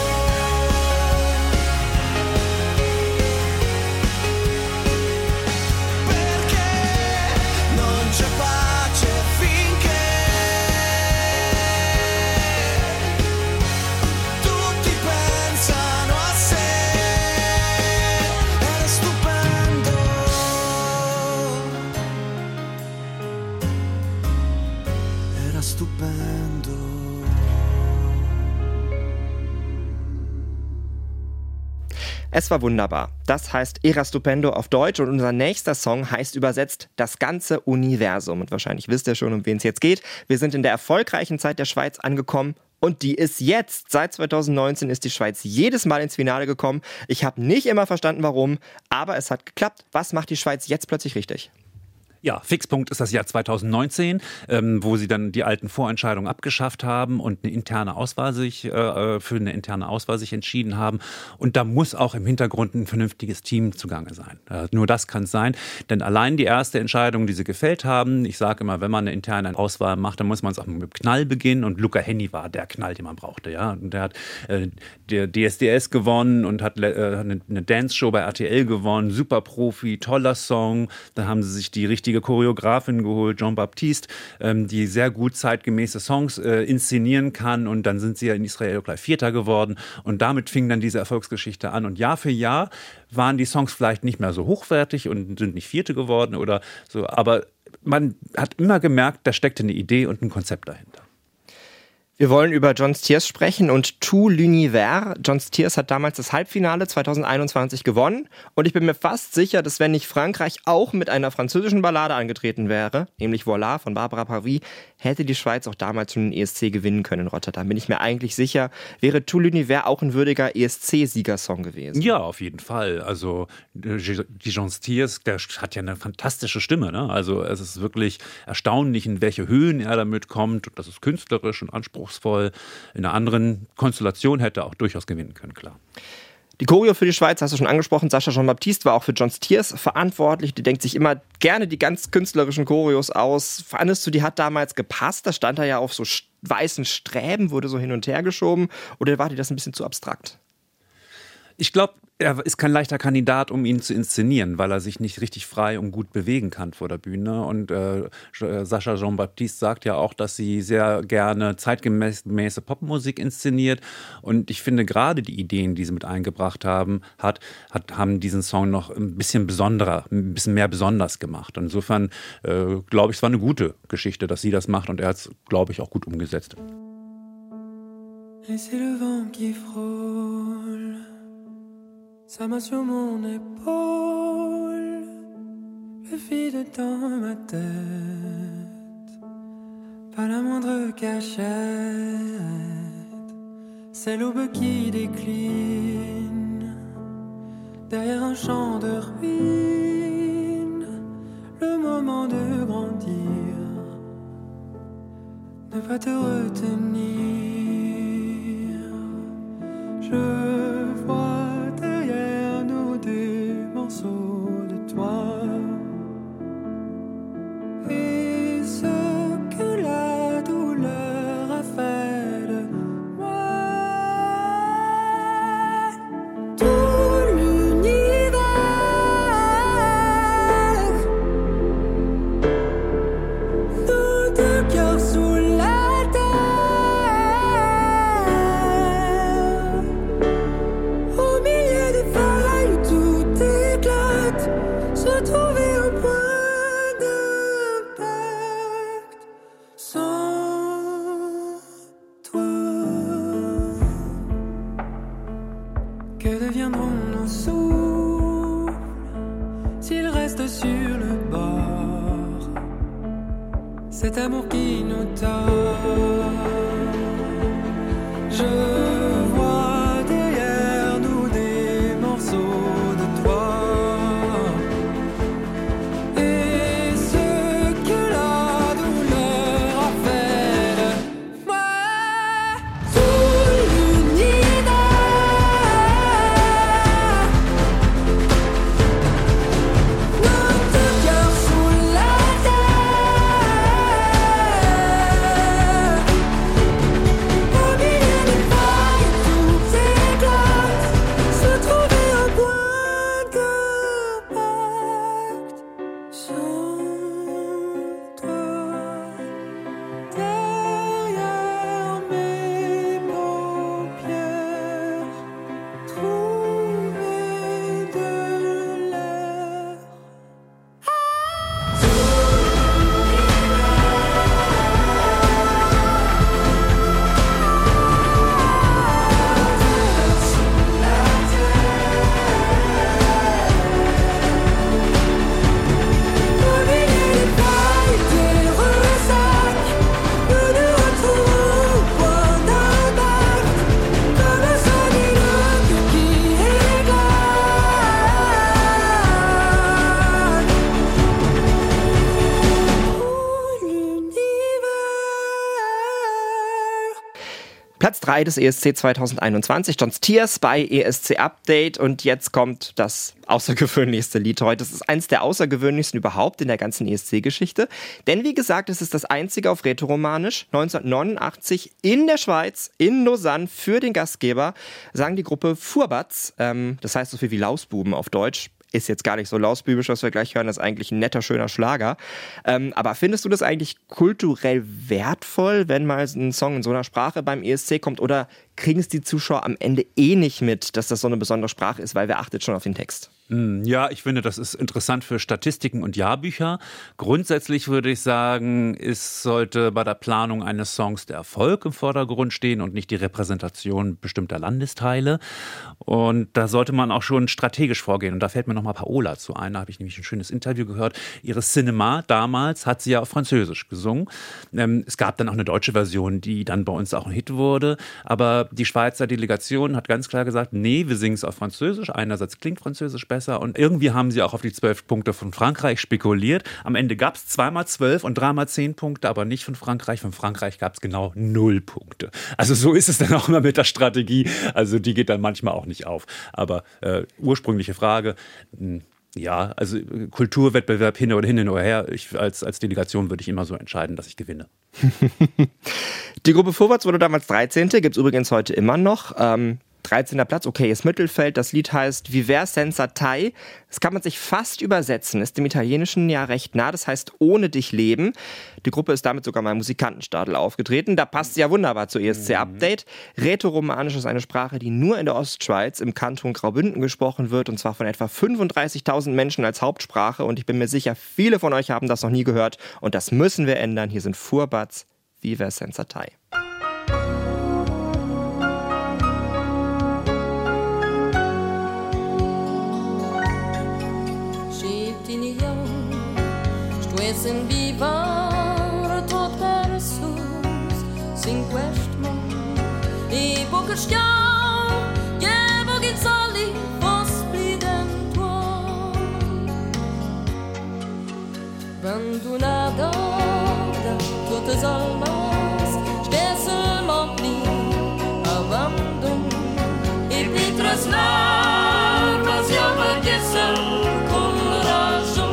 Perché non c'è pace finché tutti pensano a sé. Era stupendo. Era stupendo. Es war wunderbar. Das heißt Era Stupendo auf Deutsch und unser nächster Song heißt übersetzt Das ganze Universum. Und wahrscheinlich wisst ihr schon, um wen es jetzt geht. Wir sind in der erfolgreichen Zeit der Schweiz angekommen und die ist jetzt. Seit zweitausendneunzehn ist die Schweiz jedes Mal ins Finale gekommen. Ich habe nicht immer verstanden, warum, aber es hat geklappt. Was macht die Schweiz jetzt plötzlich richtig? Ja, Fixpunkt ist das Jahr zweitausendneunzehn, ähm, wo sie dann die alten Vorentscheidungen abgeschafft haben und eine interne Auswahl sich, äh, für eine interne Auswahl sich entschieden haben. Und da muss auch im Hintergrund ein vernünftiges Team zugange sein. Äh, nur das kann es sein, denn allein die erste Entscheidung, die sie gefällt haben, ich sage immer, wenn man eine interne Auswahl macht, dann muss man es auch mit dem Knall beginnen und Luca Hänni war der Knall, den man brauchte. Ja? Und der hat äh, der D S D S gewonnen und hat äh, eine, eine Dance-Show bei R T L gewonnen, super Profi, toller Song. Dann haben sie sich die richtige Choreografin geholt, Jean-Baptiste, ähm, die sehr gut zeitgemäße Songs äh, inszenieren kann und dann sind sie ja in Israel auch gleich Vierter geworden und damit fing dann diese Erfolgsgeschichte an und Jahr für Jahr waren die Songs vielleicht nicht mehr so hochwertig und sind nicht Vierte geworden oder so, aber man hat immer gemerkt, da steckte eine Idee und ein Konzept dahinter. Wir wollen über John Stiers sprechen und Tout l'univers. John Stiers hat damals das Halbfinale zweitausendeinundzwanzig gewonnen und ich bin mir fast sicher, dass wenn nicht Frankreich auch mit einer französischen Ballade angetreten wäre, nämlich Voilà von Barbara Pravi, hätte die Schweiz auch damals schon den E S C gewinnen können in Rotterdam. Bin ich mir eigentlich sicher, wäre Tout l'univers auch ein würdiger E S C-Siegersong gewesen. Ja, auf jeden Fall. Also die John Stiers, der hat ja eine fantastische Stimme. Ne? Also es ist wirklich erstaunlich, in welche Höhen er damit kommt. Das ist künstlerisch und anspruchsvoll. In einer anderen Konstellation hätte er auch durchaus gewinnen können, klar. Die Choreo für die Schweiz hast du schon angesprochen. Sascha Jean-Baptiste war auch für John Stiers verantwortlich. Die denkt sich immer gerne die ganz künstlerischen Choreos aus. Fandest du, die hat damals gepasst? Da stand er ja auf so weißen Sträben, wurde so hin und her geschoben. Oder war dir das ein bisschen zu abstrakt? Ich glaube, er ist kein leichter Kandidat, um ihn zu inszenieren, weil er sich nicht richtig frei und gut bewegen kann vor der Bühne. Und äh, Sascha Jean-Baptiste sagt ja auch, dass sie sehr gerne zeitgemäße Popmusik inszeniert. Und ich finde, gerade die Ideen, die sie mit eingebracht haben, hat, hat, haben diesen Song noch ein bisschen besonderer, ein bisschen mehr besonders gemacht. Und insofern äh, glaube ich, es war eine gute Geschichte, dass sie das macht. Und er hat es, glaube ich, auch gut umgesetzt. Et c'est le vent qui frôle sa main sur mon épaule, le vide dans ma tête, pas la moindre cachette, c'est l'aube qui décline, derrière un champ de ruines, le moment de grandir, ne pas te retenir, je vois de toi et ce que la douleur a fait de moi, tout l'univers, nos deux cœurs sous la terre, au milieu des failles où tout éclate, se trouver un point d'impact sans toi. Que deviendront nos souffles s'ils restent sur le bord? Cet amour qui nous tord, je vois derrière nous des morceaux de toi. Platz drei des E S C zwanzig einundzwanzig, John's Tears bei E S C Update. Und jetzt kommt das außergewöhnlichste Lied heute. Das ist eins der außergewöhnlichsten überhaupt in der ganzen E S C-Geschichte. Denn wie gesagt, es ist das einzige auf Rätoromanisch. neunzehnhundertneunundachtzig in der Schweiz, in Lausanne, für den Gastgeber, sang die Gruppe Fuhrbatz. Ähm, das heißt so viel wie Lausbuben auf Deutsch. Ist jetzt gar nicht so lausbübisch, was wir gleich hören, das ist eigentlich ein netter, schöner Schlager. Ähm, aber findest du das eigentlich kulturell wertvoll, wenn mal ein Song in so einer Sprache beim E S C kommt? Oder kriegen es die Zuschauer am Ende eh nicht mit, dass das so eine besondere Sprache ist, weil wer achtet schon auf den Text? Ja, ich finde, das ist interessant für Statistiken und Jahrbücher. Grundsätzlich würde ich sagen, es sollte bei der Planung eines Songs der Erfolg im Vordergrund stehen und nicht die Repräsentation bestimmter Landesteile. Und da sollte man auch schon strategisch vorgehen. Und da fällt mir nochmal Paola zu ein. Da habe ich nämlich ein schönes Interview gehört. Ihre Cinema damals hat sie ja auf Französisch gesungen. Ähm, es gab dann auch eine deutsche Version, die dann bei uns auch ein Hit wurde. Aber die Schweizer Delegation hat ganz klar gesagt, nee, wir singen es auf Französisch. Einerseits klingt Französisch besser. Und irgendwie haben sie auch auf die zwölf Punkte von Frankreich spekuliert. Am Ende gab es zweimal zwölf und dreimal zehn Punkte, aber nicht von Frankreich. Von Frankreich gab es genau null Punkte. Also so ist es dann auch immer mit der Strategie. Also die geht dann manchmal auch nicht auf. Aber äh, ursprüngliche Frage, mh, ja, also Kulturwettbewerb hin oder hin oder her. Ich, als, als Delegation würde ich immer so entscheiden, dass ich gewinne. Die Gruppe Fuhrbatz wurde damals dreizehnte Gibt es übrigens heute immer noch. Ähm dreizehnter Platz, okay, ist Mittelfeld. Das Lied heißt Viver senza te. Das kann man sich fast übersetzen, ist dem Italienischen ja recht nah. Das heißt ohne dich leben. Die Gruppe ist damit sogar mal im Musikantenstadel aufgetreten. Da passt sie ja wunderbar zu E S C Update. Rätoromanisch ist eine Sprache, die nur in der Ostschweiz im Kanton Graubünden gesprochen wird. Und zwar von etwa fünfunddreißigtausend Menschen als Hauptsprache. Und ich bin mir sicher, viele von euch haben das noch nie gehört. Und das müssen wir ändern. Hier sind Fuhrbatz, Viver senza te. Sen vivere tot per sus sin quest mondo e poco stiamo che pochi soli pospliden tuo abandonada da totes almas stesse montli abandon e pitras larmas io vergessen con ragion.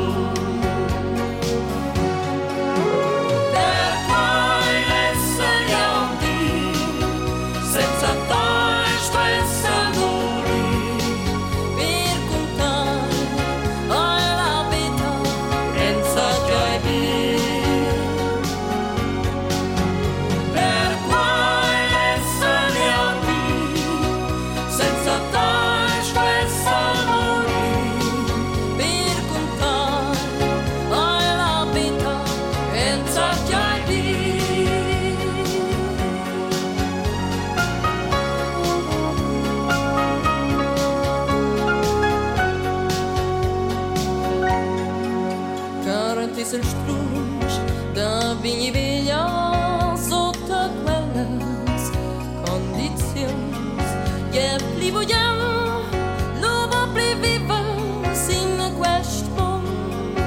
Da vigni veglia sotto quelles condizioni che pli vogliamo lo va pli viva sin quest mondo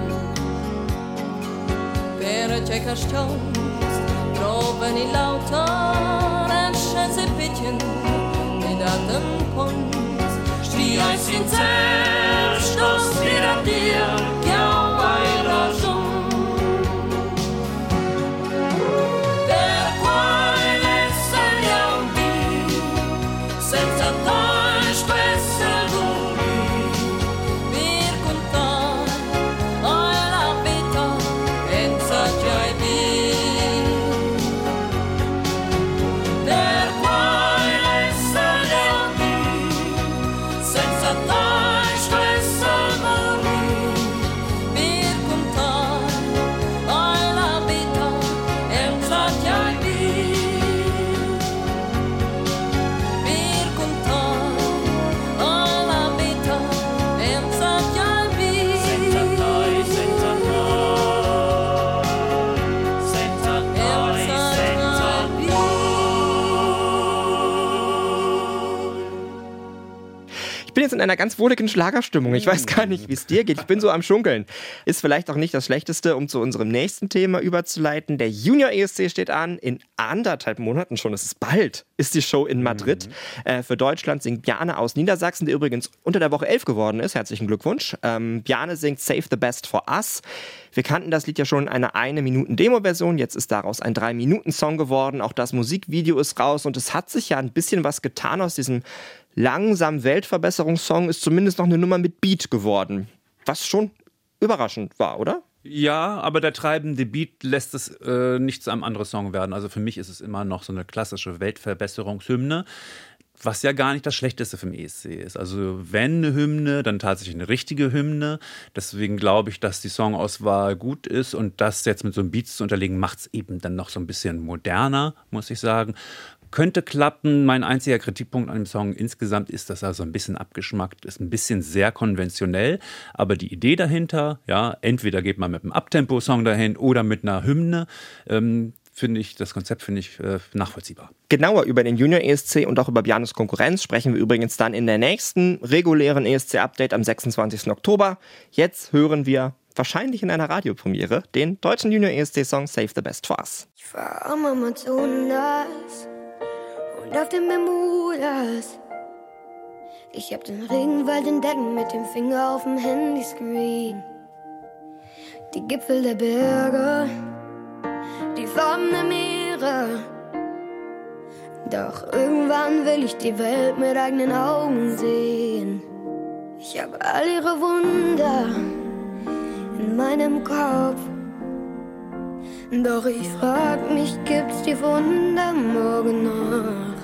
per cercare stones trovano l'autor e scese pitchen ed alten pons stria sincer stos dir dir che vai ragion. Senza te bin jetzt in einer ganz wohligen Schlagerstimmung. Ich weiß gar nicht, wie es dir geht. Ich bin so am Schunkeln. Ist vielleicht auch nicht das Schlechteste, um zu unserem nächsten Thema überzuleiten. Der Junior E S C steht an. In anderthalb Monaten schon, es ist bald, ist die Show in Madrid. Mhm. Äh, für Deutschland singt Bjarne aus Niedersachsen, der übrigens unter der Woche elf geworden ist. Herzlichen Glückwunsch. Ähm, Bjarne singt Save the Best for Us. Wir kannten das Lied ja schon in einer eine-Minuten-Demo-Version. Jetzt ist daraus ein drei-Minuten-Song geworden. Auch das Musikvideo ist raus und es hat sich ja ein bisschen was getan aus diesem langsamen Weltverbesserungssong. Ist zumindest noch eine Nummer mit Beat geworden. Was schon überraschend war, oder? Ja, aber der treibende Beat lässt es äh, nicht zu einem anderen Song werden. Also für mich ist es immer noch so eine klassische Weltverbesserungshymne. Was ja gar nicht das Schlechteste vom E S C ist. Also wenn eine Hymne, dann tatsächlich eine richtige Hymne. Deswegen glaube ich, dass die Songauswahl gut ist und das jetzt mit so einem Beat zu unterlegen, macht es eben dann noch so ein bisschen moderner, muss ich sagen. Könnte klappen. Mein einziger Kritikpunkt an dem Song insgesamt ist, dass er so ein bisschen abgeschmackt ist, ein bisschen sehr konventionell. Aber die Idee dahinter, ja, entweder geht man mit einem Abtempo-Song dahin oder mit einer Hymne, ähm, finde ich, das Konzept finde ich äh, nachvollziehbar. Genauer über den Junior E S C und auch über Bjarnes Konkurrenz sprechen wir übrigens dann in der nächsten regulären E S C-Update am sechsundzwanzigsten Oktober. Jetzt hören wir wahrscheinlich in einer Radiopremiere den deutschen Junior E S C-Song Save the Best for Us. Ich war am Amazonas und auf dem Bermudas. Ich hab den Regenwald entdeckt mit dem Finger auf dem Handyscreen. Die Gipfel der Berge, die Farben der Meere. Doch irgendwann will ich die Welt mit eigenen Augen sehen. Ich habe all ihre Wunder in meinem Kopf. Doch ich frag mich, gibt's die Wunder morgen noch?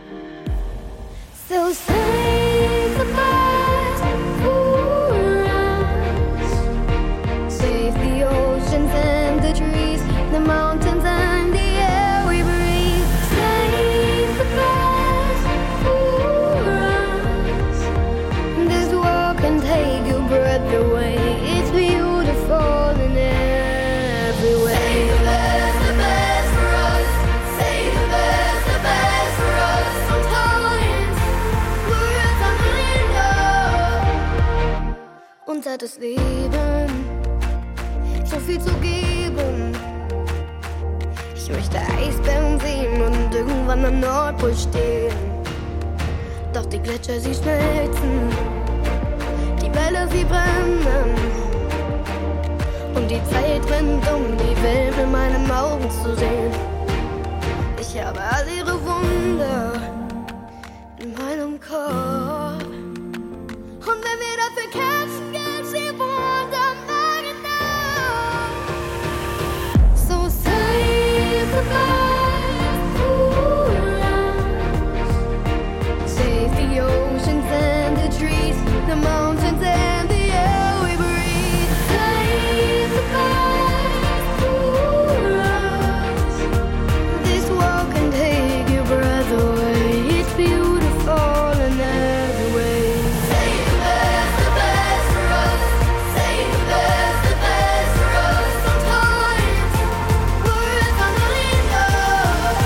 So save the best for us. Save the oceans and the trees, the mountains and the air we breathe. Save the best for us. This world can take your breath away. It's beautiful in every way. Save the best, the best for us. Save the best, the best for us. Sometimes words are enough. Uns hat das Leben so viel zu geben. Ich möchte Eisbären sehen und irgendwann am Nordpol stehen. Doch die Gletscher, sie schmelzen, die Wälder, sie brennen. Und die Zeit rennt, um die Welt mit meinen Augen zu sehen. Ich habe all ihre Wunder in meinem Kopf. Und wenn wir dafür kämpfen, gibt's die Wunder morgen noch. So save the best for us. Save the oceans and the trees, the mountains and the air we breathe. Save the best for us. This world can take your breath away. It's beautiful in every way. Save the best, the best for us. Save the best, the best for us. Sometimes words are not enough.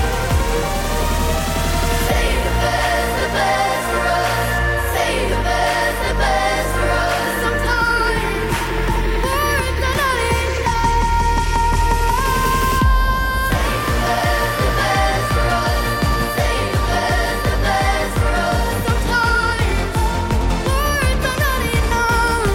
Save the best, the best for us. Save the best, the best for us. Sometimes words are not enough. Save the best, the best for us. Save the best, the best for us. Sometimes words are not enough.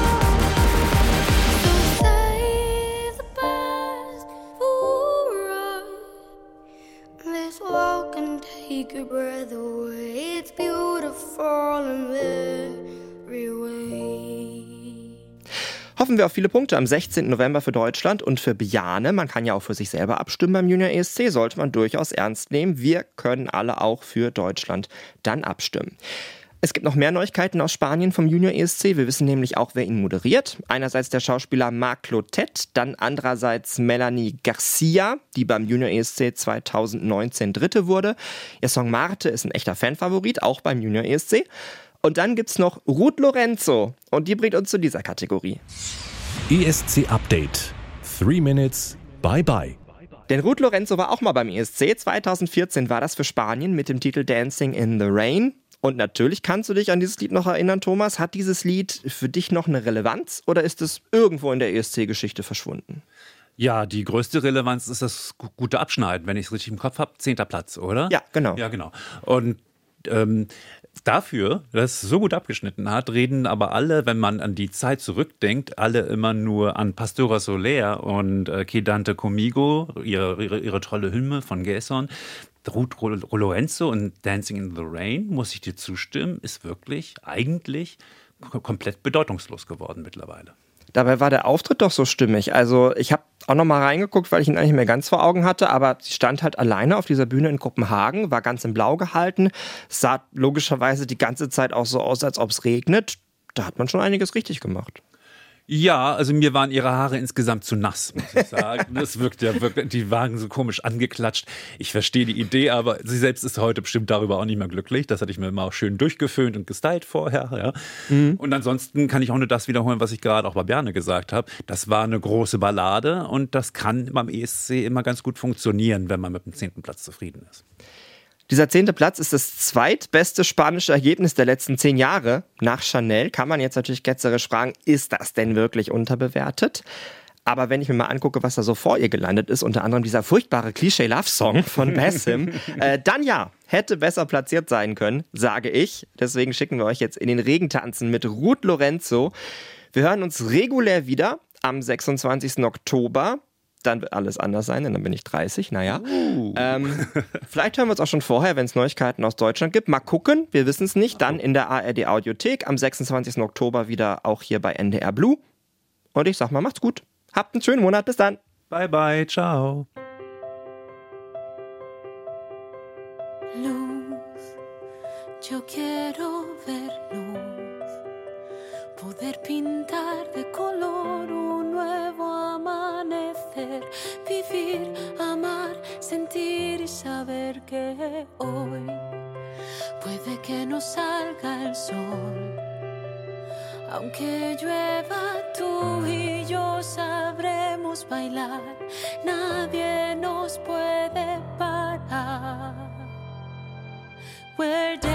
So save the best for us. This world can take your breath away. It's beautiful in every way. Hoffen wir auf viele Punkte am sechzehnten November für Deutschland und für Bjarne. Man kann ja auch für sich selber abstimmen beim Junior E S C, sollte man durchaus ernst nehmen. Wir können alle auch für Deutschland dann abstimmen. Es gibt noch mehr Neuigkeiten aus Spanien vom Junior E S C. Wir wissen nämlich auch, wer ihn moderiert. Einerseits der Schauspieler Marc Clotet, dann andererseits Melanie Garcia, die beim Junior E S C zweitausendneunzehn Dritte wurde. Ihr Song Marte ist ein echter Fanfavorit, auch beim Junior E S C. Und dann gibt's noch Ruth Lorenzo und die bringt uns zu dieser Kategorie. E S C Update. Three Minutes. Bye bye. Denn Ruth Lorenzo war auch mal beim E S C. zweitausendvierzehn war das für Spanien mit dem Titel Dancing in the Rain. Und natürlich kannst du dich an dieses Lied noch erinnern, Thomas. Hat dieses Lied für dich noch eine Relevanz oder ist es irgendwo in der E S C-Geschichte verschwunden? Ja, die größte Relevanz ist das gute Abschneiden, wenn ich es richtig im Kopf habe. Zehnter Platz, oder? Ja, genau. Ja, genau. Und ähm, dafür, dass es so gut abgeschnitten hat, reden aber alle, wenn man an die Zeit zurückdenkt, alle immer nur an Pastora Soler und äh, Che Dante Comigo, ihre, ihre, ihre tolle Hymne von Gerson. Ruth Lorenzo und Dancing in the Rain, muss ich dir zustimmen, ist wirklich eigentlich komplett bedeutungslos geworden mittlerweile. Dabei war der Auftritt doch so stimmig. Also ich habe auch noch mal reingeguckt, weil ich ihn eigentlich mehr ganz vor Augen hatte, aber sie stand halt alleine auf dieser Bühne in Kopenhagen, war ganz in Blau gehalten, sah logischerweise die ganze Zeit auch so aus, als ob es regnet. Da hat man schon einiges richtig gemacht. Ja, also mir waren ihre Haare insgesamt zu nass, muss ich sagen. Das wirkt ja wirklich, die waren so komisch angeklatscht. Ich verstehe die Idee, aber sie selbst ist heute bestimmt darüber auch nicht mehr glücklich. Das hatte ich mir immer auch schön durchgeföhnt und gestylt vorher. Ja. Mhm. Und ansonsten kann ich auch nur das wiederholen, was ich gerade auch bei Bjarne gesagt habe. Das war eine große Ballade und das kann beim E S C immer ganz gut funktionieren, wenn man mit dem zehnten Platz zufrieden ist. Dieser zehnte Platz ist das zweitbeste spanische Ergebnis der letzten zehn Jahre. Nach Chanel kann man jetzt natürlich ketzerisch fragen, ist das denn wirklich unterbewertet? Aber wenn ich mir mal angucke, was da so vor ihr gelandet ist, unter anderem dieser furchtbare Klischee-Love-Song von Basim, äh, dann ja, hätte besser platziert sein können, sage ich. Deswegen schicken wir euch jetzt in den Regen tanzen mit Ruth Lorenzo. Wir hören uns regulär wieder am sechsundzwanzigsten Oktober. Dann wird alles anders sein, denn dann bin ich dreißig, naja. Uh. Ähm, vielleicht hören wir uns auch schon vorher, wenn es Neuigkeiten aus Deutschland gibt. Mal gucken, wir wissen es nicht. Dann in der A R D-Audiothek am sechsundzwanzigsten Oktober wieder auch hier bei N D R Blue. Und ich sag mal, macht's gut. Habt einen schönen Monat, bis dann. Bye, bye, ciao. Luz, yo quiero ver luz, poder pintar de color un nuevo amanecer, vivir, amar, sentir y saber que hoy puede que no salga el sol. Aunque llueva, tú y yo sabremos bailar, nadie nos puede parar. We're